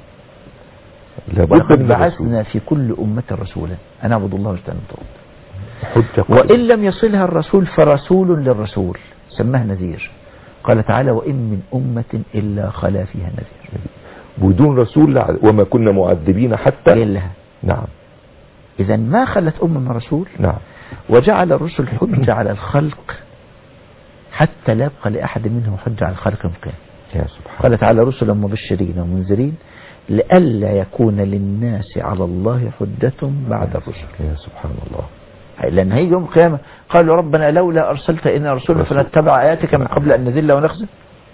ولقد بعثنا في كل أمة رسولا أن اعبدوا الله واجتنبوا الطاغوت. وإن لم يصلها الرسول فرسول للرسول، سماه نذير. قال تعالى: وإن من أمة إلا خلا فيها نذير. بدون رسول وما كنا معذبين حتى لها. نعم. إذا ما خلت أمة من رسول. نعم. وجعل الرسل حجة على الخلق حتى لا يبقى لأحد منهم حجة على الخلق القيام. يا سبحان. قال تعالى: رسلا مبشرين ومنذرين لئلا يكون للناس على الله حجة بعد الرسل. يا سبحان الله. لأن هيجي يوم القيامة قالوا: ربنا لولا أرسلت إلينا رسولا فنتبع آياتك من قبل أن نذل ونخزى.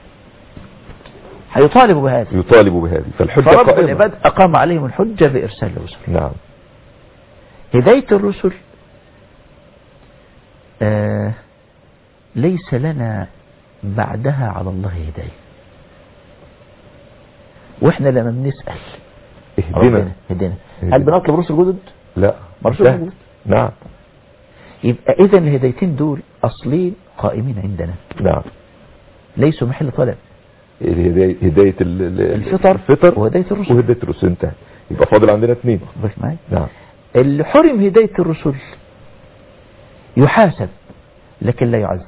هيطالبوا بهذه. فالحجة فرب العباد أقام عليهم الحجة بإرسال الرسل. نعم. هداية الرسل ليس لنا بعدها على الله هداية. واحنا لما بنسأل اهدنا، هل بنطلب رسل جدد؟ لا، رسل جدد. نعم. يبقى اذا الهدايتين دول اصلين قائمين عندنا. نعم. ليسوا محل طلب. هداية الفطر وهداية الرسل. انتهى. يبقى فاضل عندنا 2. نعم. اللي حرم هداية الرسل يحاسب لكن لا يعذب.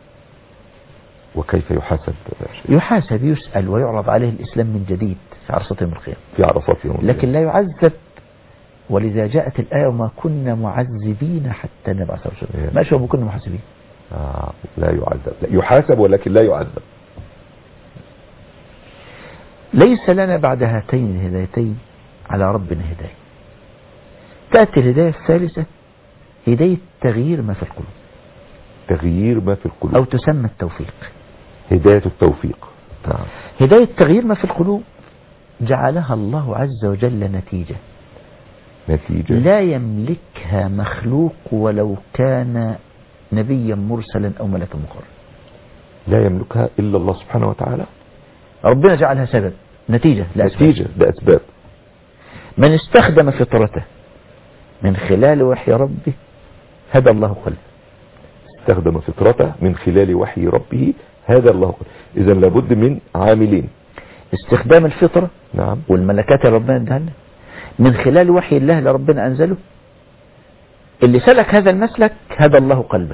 وكيف يحاسب؟ يحاسب، يسأل ويعرض عليه الإسلام من جديد في عرصات يوم القيامة. لكن لا يعذب ولذا جاءت الآية وما كنا معذبين حتى نبعث رسولا. ما شو ما كنا محاسبين. لا يعذب، لا يحاسب ولكن لا يعذب. ليس لنا بعد هاتين الهدايتين على ربنا هداية. تأتي الهداية الثالثة هداية تغيير ما في القلوب، تغيير ما في القلوب، أو تسمى التوفيق، هداية التوفيق. هداية تغيير ما في القلوب جعلها الله عز وجل نتيجة لا يملكها مخلوق ولو كان نبيا مرسلا أو ملكا مقربا. لا يملكها إلا الله سبحانه وتعالى. ربنا جعلها سبب، نتيجة لأسباب. من استخدم فطرته من خلال وحي ربه هدى الله قلبه. استخدم فطرته من خلال وحي ربه هدى الله قلبه. إذا لابد من عاملين: استخدام الفطرة، نعم، والملكات اللي ربنا اداها لنا من خلال وحي الله اللي ربنا أنزله. اللي سلك هذا المسلك هدى الله قلبه.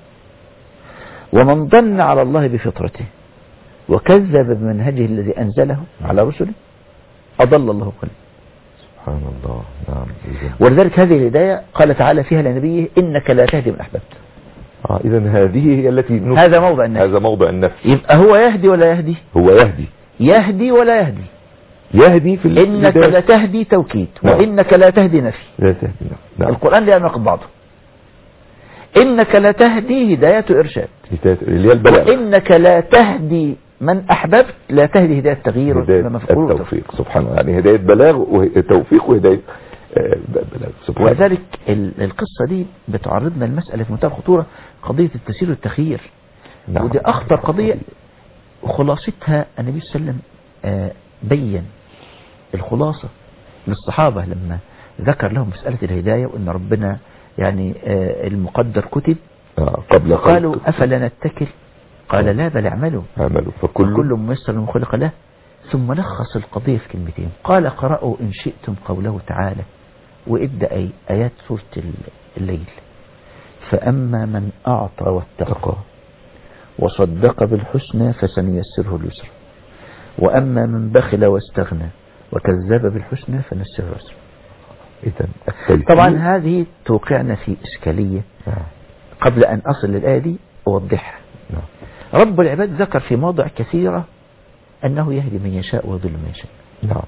ومن ضن على الله بفطرته وكذب بمنهجه الذي أنزله على رسله أضل الله قلبه. سبحان الله. نعم. ولذلك هذه الهداية قال تعالى فيها لنبيه إنك لا تهدي من أحببت. إذا هذه هي التي هذا موضع النفي. هذا موضع النفي. يبقى هو يهدي ولا يهدي؟ هو يهدي. يهدي ولا يهدي؟ يهدي في إنك لا تهدي توكيد. نعم. وإنك لا تهدي نفي. لا تهدي. نعم. القرآن لا يناقض بعضه. إنك لا تهدي هداية إرشاد، اللي هي البلاغ. وإنك لا تهدي من أحببت لا تهدي هداية تغيير، هداية التوفيق. سبحان الله. يعني هداية بلاغ وتوفيق وهداية بلاغ. سبحان الله. ولذلك القصة دي بتعرضنا المسألة في منتهى الخطورة، قضية التسيير والتخيير. نعم. ودي أخطر قضية، وخلاصتها النبي صلى الله عليه وسلم بين الخلاصة للصحابة لما ذكر لهم مسألة الهداية وأن ربنا يعني المقدر كتب قبل قالوا أفلا نتكل؟ قال لا بل اعملوا فكل ميسر لما خلق له. ثم لخص القضية في كلمتين، قال قرأوا إن شئتم قوله تعالى، وإبدأ آيات سورة الليل: فأما من أعطى واتقى وصدق بالحسنى فسنيسره اليسرى، وأما من بخل واستغنى وكذب بالحسنى فنيسره اليسرى. طبعا هذه توقعنا في إشكالية. قبل أن أصل للآية دي أوضحها. رب العباد ذكر في مواضع كثيرة أنه يهدي من يشاء ويضل من يشاء. نعم.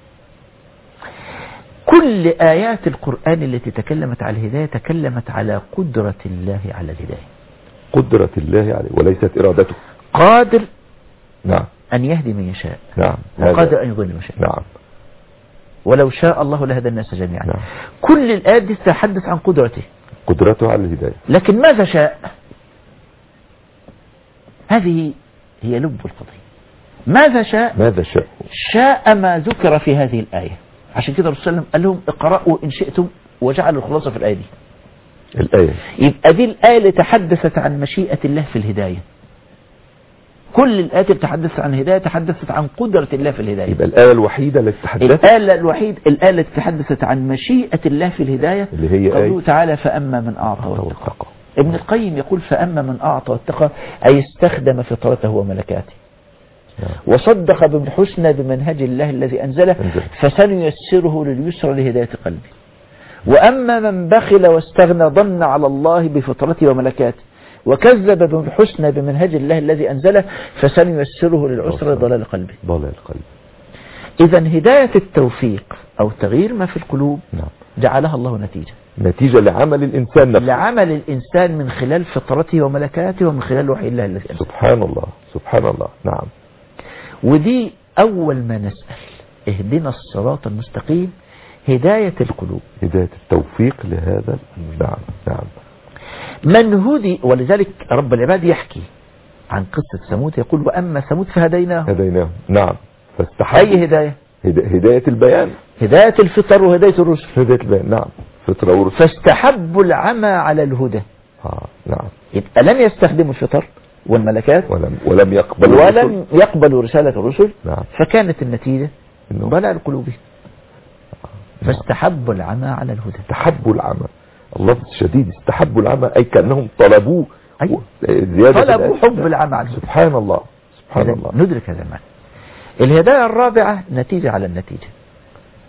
كل آيات القرآن التي تكلمت على الهداية تكلمت على قدرة الله على الهداية. قدرة الله عليه وليست إرادته. قادر. نعم. أن يهدي من يشاء. نعم. وقادر أن يضل من يشاء. نعم. ولو شاء الله لهدى الناس جميعا. نعم. كل الآيات دي تتحدث عن قدرته. قدرته على الهداية. لكن ماذا شاء؟ هذه هي لب القضية. ماذا شاء؟ ماذا شاء؟ شاء ما ذكر في هذه الآية. عشان كده الرسول صلى الله عليه وسلم قال لهم اقرأوا إن شئتم، وجعل الخلاصة في الآية دي. الآية يبقى دي الآية اللي تحدثت عن مشيئة الله في الهداية. كل الآيات اللي تحدثت عن الهداية تحدثت عن قدرة الله في الهداية. يبقى الآية الوحيدة التي تحدثت الآية التي تحدثت عن مشيئة الله في الهداية اللي هي قوله تعالى فأما من أعطى واتقى. ابن القيم يقول فأما من أعطى واتقى أي استخدم فطرته وملكاته وصدق بالحسنى بمنهج الله الذي أنزله فسنيسره لليسر لهداية قلبه. وأما من بخل واستغنى ضن على الله بفطرته وملكاته وكذب بالحسنى بمنهج الله الذي أنزله فسنيسره للعسر لضلال قلبه. إذا هداية التوفيق أو تغيير ما في القلوب جعلها الله نتيجة لعمل الإنسان نفسه، لعمل الإنسان من خلال فطرته وملكاته ومن خلال وحي الله الذي أنزله. سبحان الله. سبحان الله. نعم. ودي أول ما نسأل اهدنا الصراط المستقيم، هداية القلوب، هداية التوفيق لهذا. نعم. نعم. من هدي. ولذلك رب العباد يحكي عن قصة ثمود يقول وأما ثمود فهديناهم. نعم. أي هداية؟ هداية البيان، هداية الفطر وهداية الرسل. هداية البيان. نعم. فطر ورسل. فاستحبوا العمى على الهدى. نعم. يبقى لم يستخدموا الفطر والملكات ولم يقبلوا رسالة الرسل. نعم. فكانت النتيجة ضلال قلوبهم. فاستحبوا العمى على الهدى. استحبوا العمى، اللفظ شديد، استحبوا العمى أي كأنهم طلبوه. طلبوا حب العمى على الهدى. سبحان الله. سبحان الله. ندرك هذا المعنى. الهداية الرابعة نتيجة على النتيجة.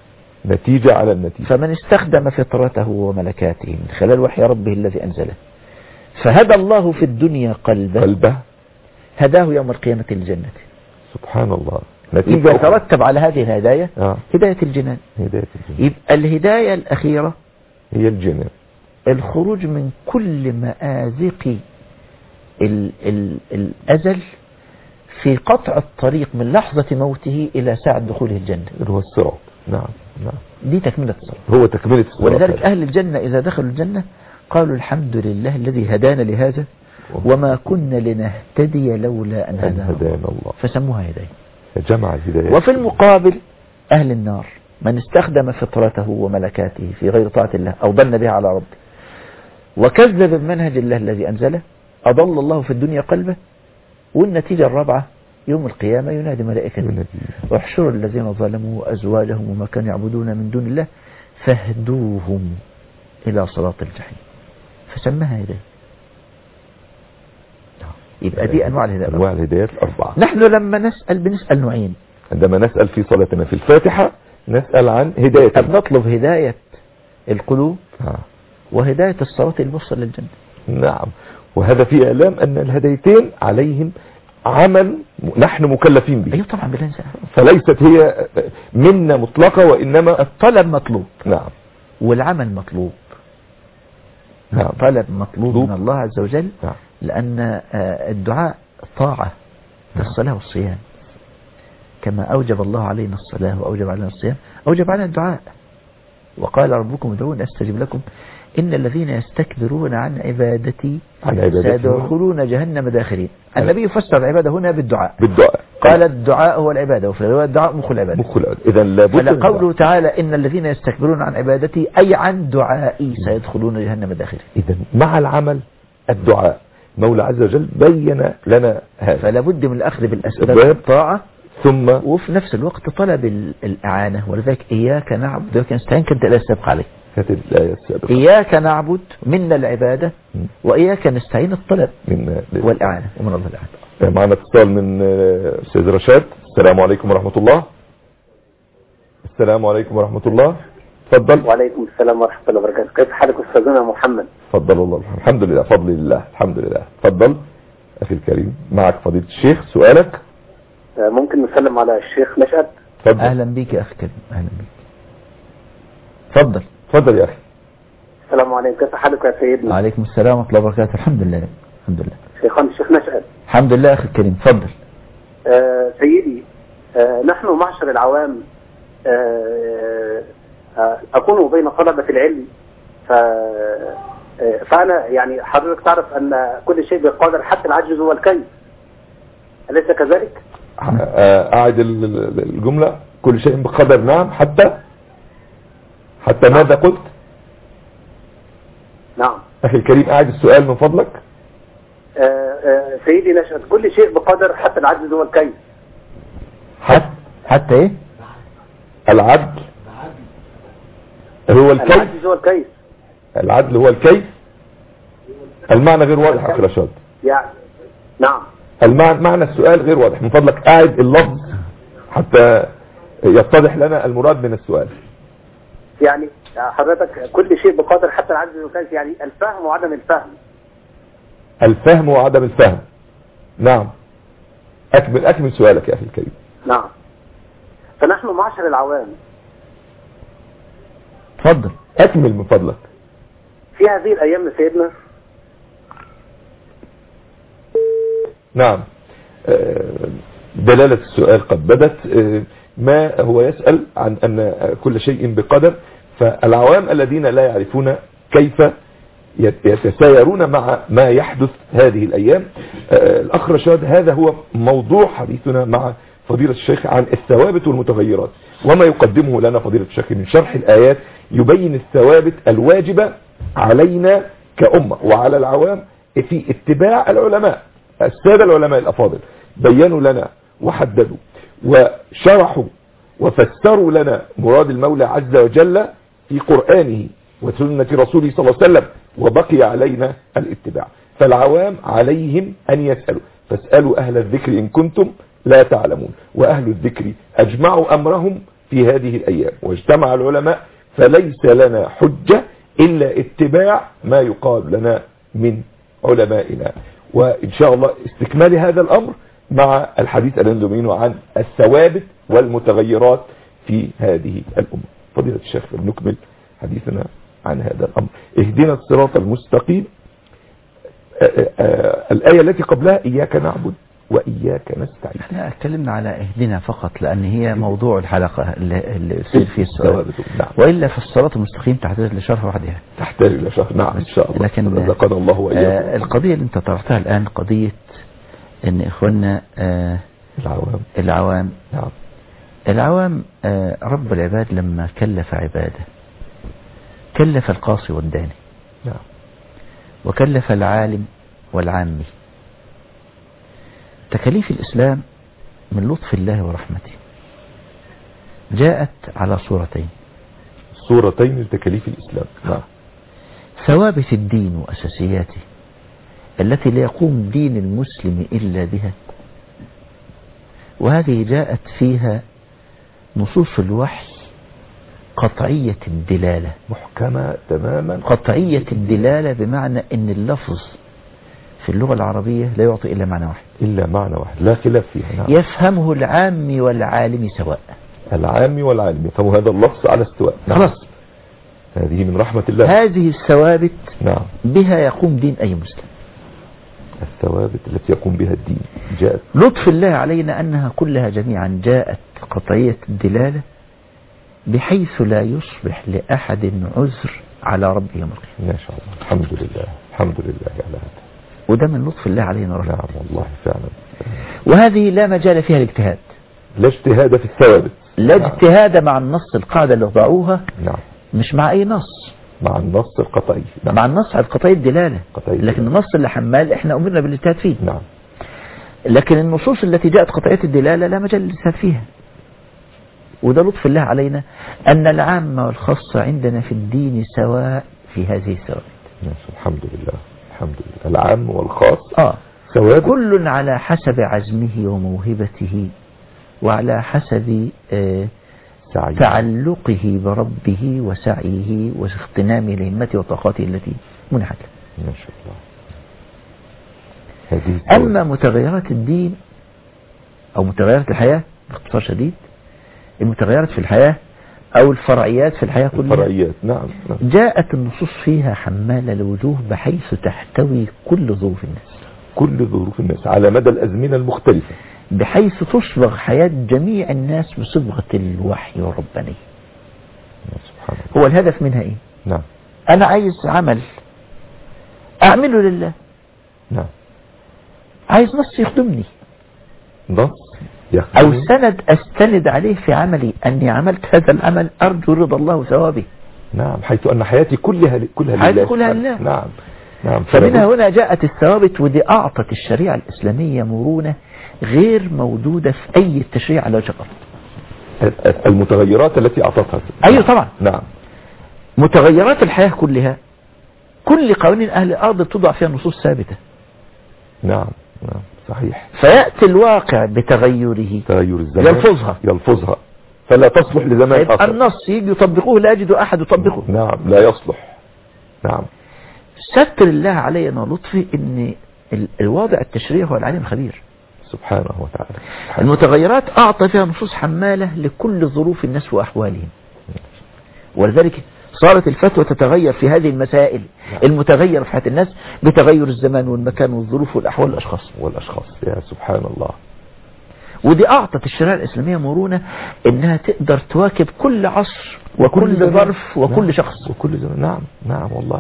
نتيجة على النتيجة. فمن استخدم فطرته وملكاته من خلال وحي ربه الذي أنزله فهدى الله في الدنيا قلبه هداه يوم القيامة الجنة. سبحان الله. نتيجة يترتب على هذه الهداية هداية الجنان. يبقى الهداية الأخيرة هي الجنان، الخروج من كل مآزق الأزل في قطع الطريق من لحظة موته إلى ساعة دخوله الجنة، اللي هو الصراط. نعم. دي تكملة الصراط. هو تكملة الصراط. ولذلك أهل الجنة إذا دخلوا الجنة قالوا الحمد لله الذي هدانا لهذا وما كنا لنهتدي لولا أن هدانا الله، فسموها هداية. جمع الهداية. وفي المقابل أهل النار من استخدم فطرته وملكاته في غير طاعة الله أو ضن بها على ربه وكذب بمنهج الله الذي أنزله أضل الله في الدنيا قلبه. والنتيجة الرابعة يوم القيامة ينادي ملائكته واحشروا الذين ظلموا وأزواجهم وما كانوا يعبدون من دون الله فاهدوهم إلى صراط الجحيم، فسمها هداية. يبقى دي أنواع الهدايات. أنواع الهدايات الأربعة. نحن لما نسأل بنسأل نوعين. عندما نسأل في صلاتنا في الفاتحة نسأل عن هداية، نطلب هداية القلوب وهداية الصراط الموصل للجنة. نعم. وهذا في إعلام أن الهدايتين عليهم عمل نحن مكلفين به. أيوة طبعا بالله. فليست هي منا مطلقة وإنما الطلب مطلوب. نعم. والعمل مطلوب. نعم. الطلب مطلوب من الله عز وجل. نعم. لأن الدعاء طاعة الصلاة والصيام، كما أوجب الله علينا الصلاة وأوجب علينا الصيام أوجب علينا الدعاء. وقال ربكم ادعوني أستجب لكم إن الذين يستكبرون عن عبادتي سيدخلون جهنم داخرين. النبي فسر العبادة هنا بالدعاء. قال الدعاء هو العبادة، وفي الرواية الدعاء مخ العبادة. إذا لابد. فلقوله تعالى إن الذين يستكبرون عن عبادتي أي عن دعائي سيدخلون جهنم داخرين. إذا مع العمل الدعاء مولى عز وجل بين لنا هذا. فلا بد من الأخذ بالأسباب الطاعة ثم وفي نفس الوقت طلب الإعانة. ولذلك إياك نعبد وإياك نستعين كانت الآية السابقة عليه. إياك نعبد منا العبادة وإياك نستعين الطلب والإعانة ومن الله الإعانة. معنا اتصال من أستاذ رشاد. السلام عليكم ورحمة الله. السلام عليكم ورحمة الله. تفضل. وعليكم السلام ورحمة الله وبركاته. كيف حالك أستاذنا محمد؟ تفضل. الله الحمد لله، فضل الله، الحمد لله. تفضل أخي الكريم، معك فضيلة الشيخ، سؤالك. ممكن نسلم على الشيخ نشأت؟ تفضل. أهلا بك يا أخي الكريم، أهلا بك. تفضل. تفضل يا أخي. السلام عليكم، كيف حالك يا سيدنا؟ وعليكم السلام ورحمة الله وبركاته. الحمد لله الحمد لله. شيخنا الشيخ نشأت. الحمد لله أخي الكريم، تفضل. سيدي، نحن معشر العوام أكون بين طلبة العلم، فأنا يعني حضرتك تعرف أن كل شيء بقدر حتى العجز والكيف، أليس كذلك؟ أعد الجملة. كل شيء بقدر. نعم. حتى ماذا قلت؟ نعم أخي الكريم أعد السؤال من فضلك. سيدي نشأت، كل شيء بقدر حتى العجز والكيف. حتى إيه؟ العدل هو الكيف. العجز هو الكيف. العدل هو الكيف. المعنى غير واضح أخي رشاد. يعني نعم. معنى السؤال غير واضح، من فضلك أعد اللفظ حتى يتضح لنا المراد من السؤال. يعني حضرتك كل شيء بقدر حتى العجز والكيف، يعني الفهم وعدم الفهم. الفهم وعدم الفهم. نعم. أكمل سؤالك يا أخي الكريم. نعم. فنحن معشر العوام. تفضل. أكمل من فضلك. في هذه الأيام سيدنا. نعم. دلالة السؤال قد بدت. ما هو يسأل عن أن كل شيء بقدر، فالعوام الذين لا يعرفون كيف يتسايرون مع ما يحدث هذه الأيام. الأخ رشاد، هذا هو موضوع حديثنا مع فضيلة الشيخ عن الثوابت والمتغيرات، وما يقدمه لنا فضيلة الشيخ من شرح الآيات يبين الثوابت الواجبة علينا كأمة وعلى العوام في اتباع العلماء. السادة العلماء الأفاضل بيّنوا لنا وحددوا وشرحوا وفسروا لنا مراد المولى عز وجل في قرآنه وسنة رسوله صلى الله عليه وسلم، وبقي علينا الاتباع. فالعوام عليهم أن يسألوا، فاسألوا أهل الذكر إن كنتم لا تعلمون، وأهل الذكر أجمعوا أمرهم في هذه الأيام واجتمع العلماء، فليس لنا حجة إلا اتباع ما يقال لنا من علمائنا. وإن شاء الله استكمال هذا الأمر مع الحديث الذي عن الثوابت والمتغيرات في هذه الأمة. فضيلة الشيخ نكمل حديثنا عن هذا الأمر. اهدنا الصراط المستقيم. الآية التي قبلها إياك نعبد وإياك نستعين. احنا اتكلمنا على اهدنا فقط لأن هي موضوع الحلقة اللي يصير فيه الصلاة. نعم. وإلا في الصراط المستقيم تحتاج لشرح وحدها. تحتاج لشرح، نعم إن شاء الله. لكن رزقنا الله وإياكم. القضية اللي انت طرحتها الآن قضية ان إخواننا العوام نعم. العوام رب العباد لما كلف عباده كلف القاصي والداني، نعم، وكلف العالم والعامي. تكاليف الإسلام من لطف الله ورحمته جاءت على صورتين لتكاليف الإسلام. نعم. ثوابت الدين وأساسياته التي لا يقوم دين المسلم إلا بها، وهذه جاءت فيها نصوص الوحي قطعية الدلالة، محكمة تماما، قطعية الدلالة بمعنى ان اللفظ في اللغة العربية لا يعطي إلا معنى واحد، إلا معنى واحد لا خلاف فيها. نعم. يفهمه العام والعالم سواء. العام والعالم يفهموا هذا اللفظ على استواء. نعم. خلاص، هذه من رحمة الله. هذه الثوابت نعم بها يقوم دين أي مسلم. الثوابت التي يقوم بها الدين جاءت. لطف الله علينا أنها كلها جميعا جاءت قطعية الدلالة بحيث لا يصبح لأحد عذر على ربه يوم القيامة. ما شاء الله، الحمد لله، الحمد لله على هذا. وده من لطف الله علينا رحمة. نعم والله فعلا. وهذه لا مجال فيها الاجتهاد، لا اجتهاد في الثوابت، لا اجتهاد مع النص القاعدة اللي وضعوها. نعم. مش مع أي نص، مع النص القطعي. نعم. مع النص على قطعي الدلالة. لكن النص اللي حمال احنا أمرنا بالاجتهاد فيه. نعم. لكن النصوص التي جاءت قطعية الدلالة لا مجال للاجتهاد فيها. وده لطف الله علينا أن العام والخاص عندنا في الدين سواء في هذه الثوابت. الحمد لله، الحمد لله. العام والخاص سواء، كل على حسب عزمه وموهبته وعلى حسب تعلقه بربه وسعيه واغتنامه لهمته وطاقاته التي منحت له. ما شاء الله. أما متغيرات الدين أو متغيرات الحياة باختصار شديد، المتغيرات في الحياة أو الفرعيات في الحياة كلها، الفرعيات. نعم. جاءت النصوص فيها حمالة الوجوه بحيث تحتوي كل ظروف الناس، كل ظروف الناس على مدى الأزمنة المختلفة، بحيث تصبغ حياة جميع الناس بصبغة الوحي الرباني. سبحان الله. هو الهدف منها إيه؟ نعم. أنا عايز عمل أعمله لله. نعم. عايز نص يخدمني، نص أو سند أستند عليه في عملي أني عملت هذا العمل أرجو رضا الله وثوابه. نعم. حيث أن حياتي كلها لله. نعم. نعم. فمنها هنا جاءت الثوابت، ودي أعطت الشريعة الإسلامية مرونة غير موجودة في أي تشريع على وجه الأرض. المتغيرات التي أعطتها. أيوة طبعا. نعم. متغيرات الحياة كلها، كل قوانين أهل الأرض بتوضع فيها نصوص ثابتة. نعم. نعم. صحيح. فيأتي الواقع بتغيره، تغير الزمان يلفظها فلا تصلح لزمان آخر. النص يجي يطبقوه لا يجد أحد يطبقه. نعم. لا يصلح. نعم. ستر الله علينا ولطفه ان الواضع التشريع هو العليم الخبير سبحانه وتعالى. المتغيرات أعطى فيها نصوص حمالة لكل ظروف الناس وأحوالهم، ولذلك صارت الفتوى تتغير في هذه المسائل المتغيرة في حياة الناس بتغير الزمان والمكان والظروف والأحوال والأشخاص. يا سبحان الله. ودي أعطت الشريعة الإسلامية مرونة إنها تقدر تواكب كل عصر وكل ظرف وكل نعم. شخص وكل زمان. نعم. نعم والله.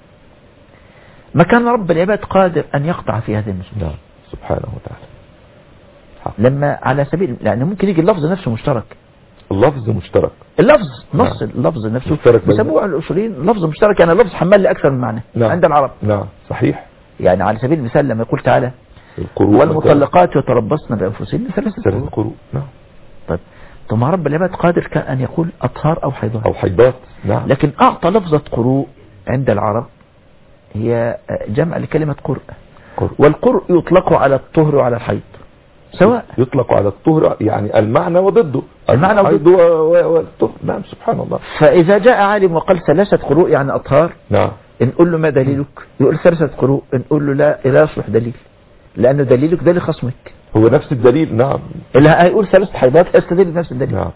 ما كان رب العباد قادر أن يقطع في هذه النصوص. نعم. سبحانه وتعالى. لما على سبيل لأنه ممكن يجي اللفظ نفسه مشترك. اللفظ مشترك. اللفظ نص. نعم. اللفظ نفسه يسموه الأصوليين لفظ مشترك، يعني لفظ حمال لأكثر من معنى. نعم. عند العرب. نعم. صحيح. يعني على سبيل المثال لما يقول تعالى والمطلقات يتربصن بأنفسهن 3 قروء. نعم. طيب ثم رب العباد قادر كان أن يقول أطهار أو حيضات. نعم. لكن أعطى لفظة قروء عند العرب هي جمع لكلمة قرء. والقرء يطلق على الطهر وعلى الحيض. سواء يطلق على الطهر يعني المعنى وضده، المعنى وضده والطهر. نعم سبحان الله. فإذا جاء عالم وقال 3 قروء يعني أطهار، نعم نقول له ما دليلك؟ يقول 3 قروء، نقول له لا يصلح دليل، لأنه دليلك دليل خصمك، هو نفس الدليل. نعم اللي هيقول 3 حيضات يستدل بنفس الدليل. نعم.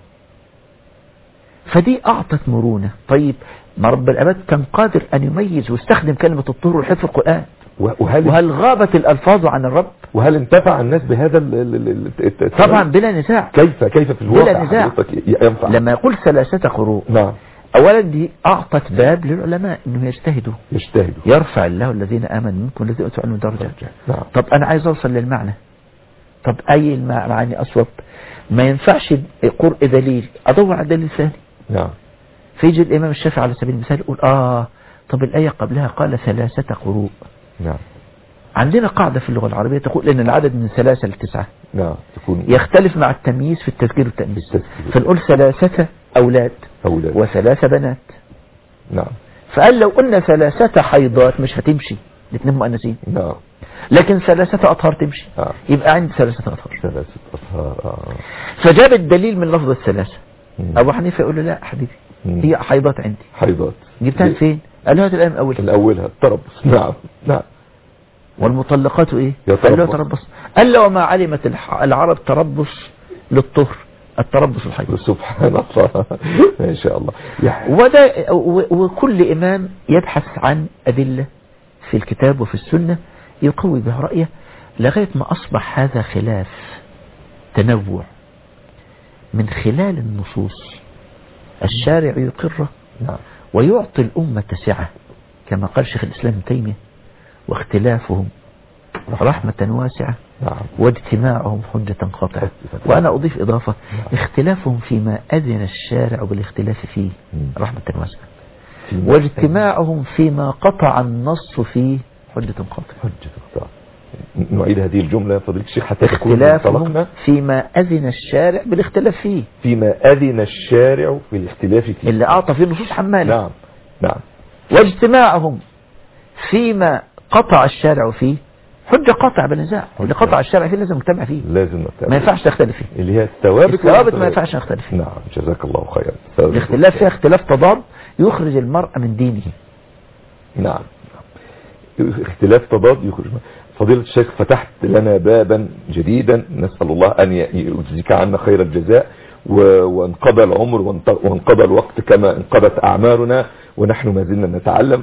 فدي أعطت مرونة. طيب ما رب العباد كان قادر أن يميز واستخدم كلمة الطهر والحيض في القرآن، وهل غابت الألفاظ عن الرب؟ وهل انتفع الناس بهذا طبعا بلا نزاع. كيف في الواقع بلا نزاع ينفع لما يقول 3 قروء؟ نعم. أولا دي أعطت باب للعلماء إنه يجتهدوا يرفع الله الذين آمنوا منكم الذين أوتوا العلم درجات. نعم. طب أنا عايز أوصل للمعنى، طب أي المعاني أصوب؟ ما ينفعش قرء دليل أدور على دليل ثاني. نعم. فيجي الإمام الشافعي على سبيل المثال يقول طب الآية قبلها قال 3 قروء. نعم. عندنا قاعدة في اللغة العربية تقول إن العدد من 3 ل 9 نعم يختلف مع التمييز في التذكير والتأنيث، فنقول 3 أولاد و3 بنات. نعم. فقال لو قلنا 3 حيضات مش هتمشي، الاثنين مؤنثين. نعم. لكن 3 أطهار تمشي. يبقى عندي 3 أطهار. 3 أطهار. فجاب الدليل من لفظ 3. أبو حنيفة يقول له لا حبيبي هي حيضات عندي. حيضات جبتها فين؟ قال له هات الآية من أولها التربص. نعم. نعم. والمطلقات ايه؟ قال له تربص. قال له وما علمت العرب تربص للطهر، التربص الحيض. سبحان الله. ما شاء الله. وكل إمام يبحث عن أدلة في الكتاب وفي السنة يقوي بها رأيه لغاية ما أصبح هذا خلاف تنوع من خلال النصوص الشارع يقره ويعطي الأمة سعة كما قال شيخ الإسلام ابن تيمية واختلافهم رحمة واسعة واجتماعهم حجة قاطعة. وأنا أضيف إضافة اختلافهم فيما أذن الشارع بالاختلاف فيه رحمة واسعة واجتماعهم فيما قطع النص فيه حجة قاطعة. نعيد هذه الجملة فضيلة الشيخ حتى اختلافهم فيما أذن الشارع بالاختلاف فيه، فيما أذن الشارع بالاختلاف فيه اللي أعطى فيه نصوص حمالة. نعم. نعم. واجتماعهم فيما قطع الشارع فيه حجة قاطعة بنزاع. اللي قطع الشارع فيه لازم نجتمع فيه، ما ينفعش تختلف فيه، اللي هي الثوابت ما ينفعش نختلف فيه. نعم. جزاك الله خيرا. الاختلاف فيها اختلاف تضاد يخرج المرء من دينه. نعم. اختلاف تضاد يخرج. فضيلة الشيخ فتحت لنا بابا جديدا نسأل الله أن يجزيك عنا خير الجزاء، وانقضى العمر وانقضى الوقت كما انقضت أعمارنا ونحن ما زلنا نتعلم،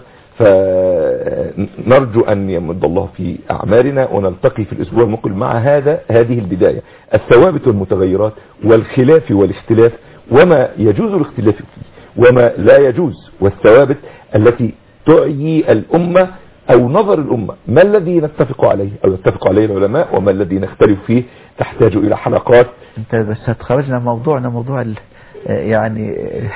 فنرجو أن يمد الله في أعمارنا ونلتقي في الأسبوع المقبل مع هذه البداية، الثوابت والمتغيرات والخلاف والاختلاف وما يجوز الاختلاف فيه وما لا يجوز، والثوابت التي تعيي الأمة أو نظر الأمة، ما الذي نتفق عليه أو يتفق عليه العلماء وما الذي نختلف فيه، تحتاج إلى حلقات. انت بس هتخرجنا موضوع يعني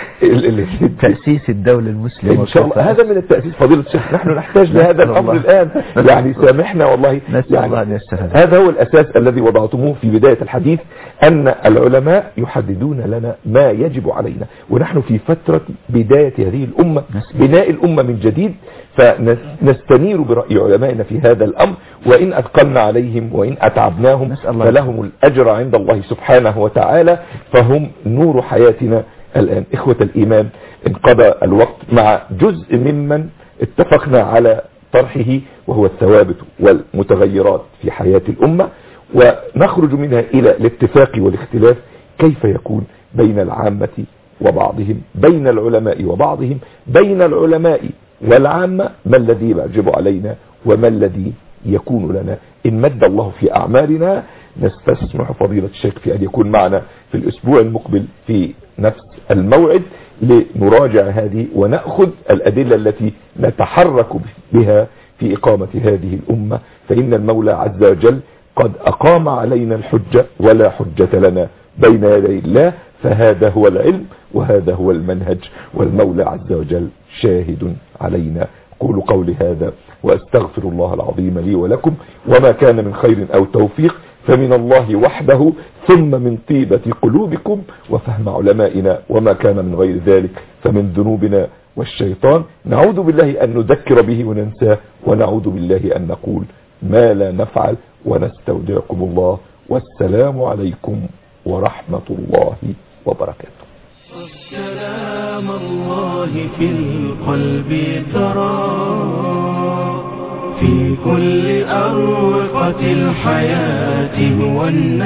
تأسيس الدولة المسلمة إن شاء الله. هذا من التأسيس فضيلة الشيخ، نحن نحتاج لهذا الأمر الآن، يعني سامحنا والله. يعني هذا هو الأساس الذي وضعتموه في بداية الحديث، أن العلماء يحددون لنا ما يجب علينا، ونحن في فترة بداية هذه الأمة، بناء الأمة من جديد، فنستنير برأي علمائنا في هذا الأمر، وإن أثقلنا عليهم وإن أتعبناهم فلهم الأجر عند الله سبحانه وتعالى، فهم نور حياتنا الآن. إخوة الإيمان، انقضى الوقت مع جزء ممن اتفقنا على طرحه وهو الثوابت والمتغيرات في حياة الأمة، ونخرج منها إلى الاتفاق والاختلاف كيف يكون بين العامة وبعضهم، بين العلماء وبعضهم، بين العلماء والعامة، ما الذي يجب علينا وما الذي يكون لنا. إن مد الله في أعمالنا نستسمح فضيلة الشيخ في أن يكون معنا في الأسبوع المقبل في نفس الموعد لنراجع هذه ونأخذ الأدلة التي نتحرك بها في إقامة هذه الأمة، فإن المولى عز وجل قد أقام علينا الحجة ولا حجة لنا بين يدي الله، فهذا هو العلم وهذا هو المنهج، والمولى عز وجل شاهد علينا. قولوا قولي هذا وأستغفر الله العظيم لي ولكم، وما كان من خير أو توفيق فمن الله وحده، ثم من طيبة قلوبكم وفهم علمائنا، وما كان من غير ذلك فمن ذنوبنا والشيطان. نعوذ بالله أن نذكر به وننساه، ونعوذ بالله أن نقول ما لا نفعل، ونستودعكم الله والسلام عليكم ورحمة الله وبركاته. كلام الله في القلب ترى في كل أروقة الحياة هو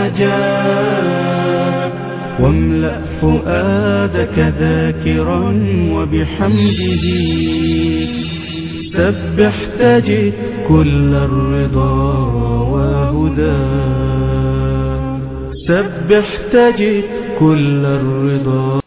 النجاة واملأ فؤادك ذاكرا وبحمده سبح تجد كل الرضا وهدى سبح تجد كل الرضا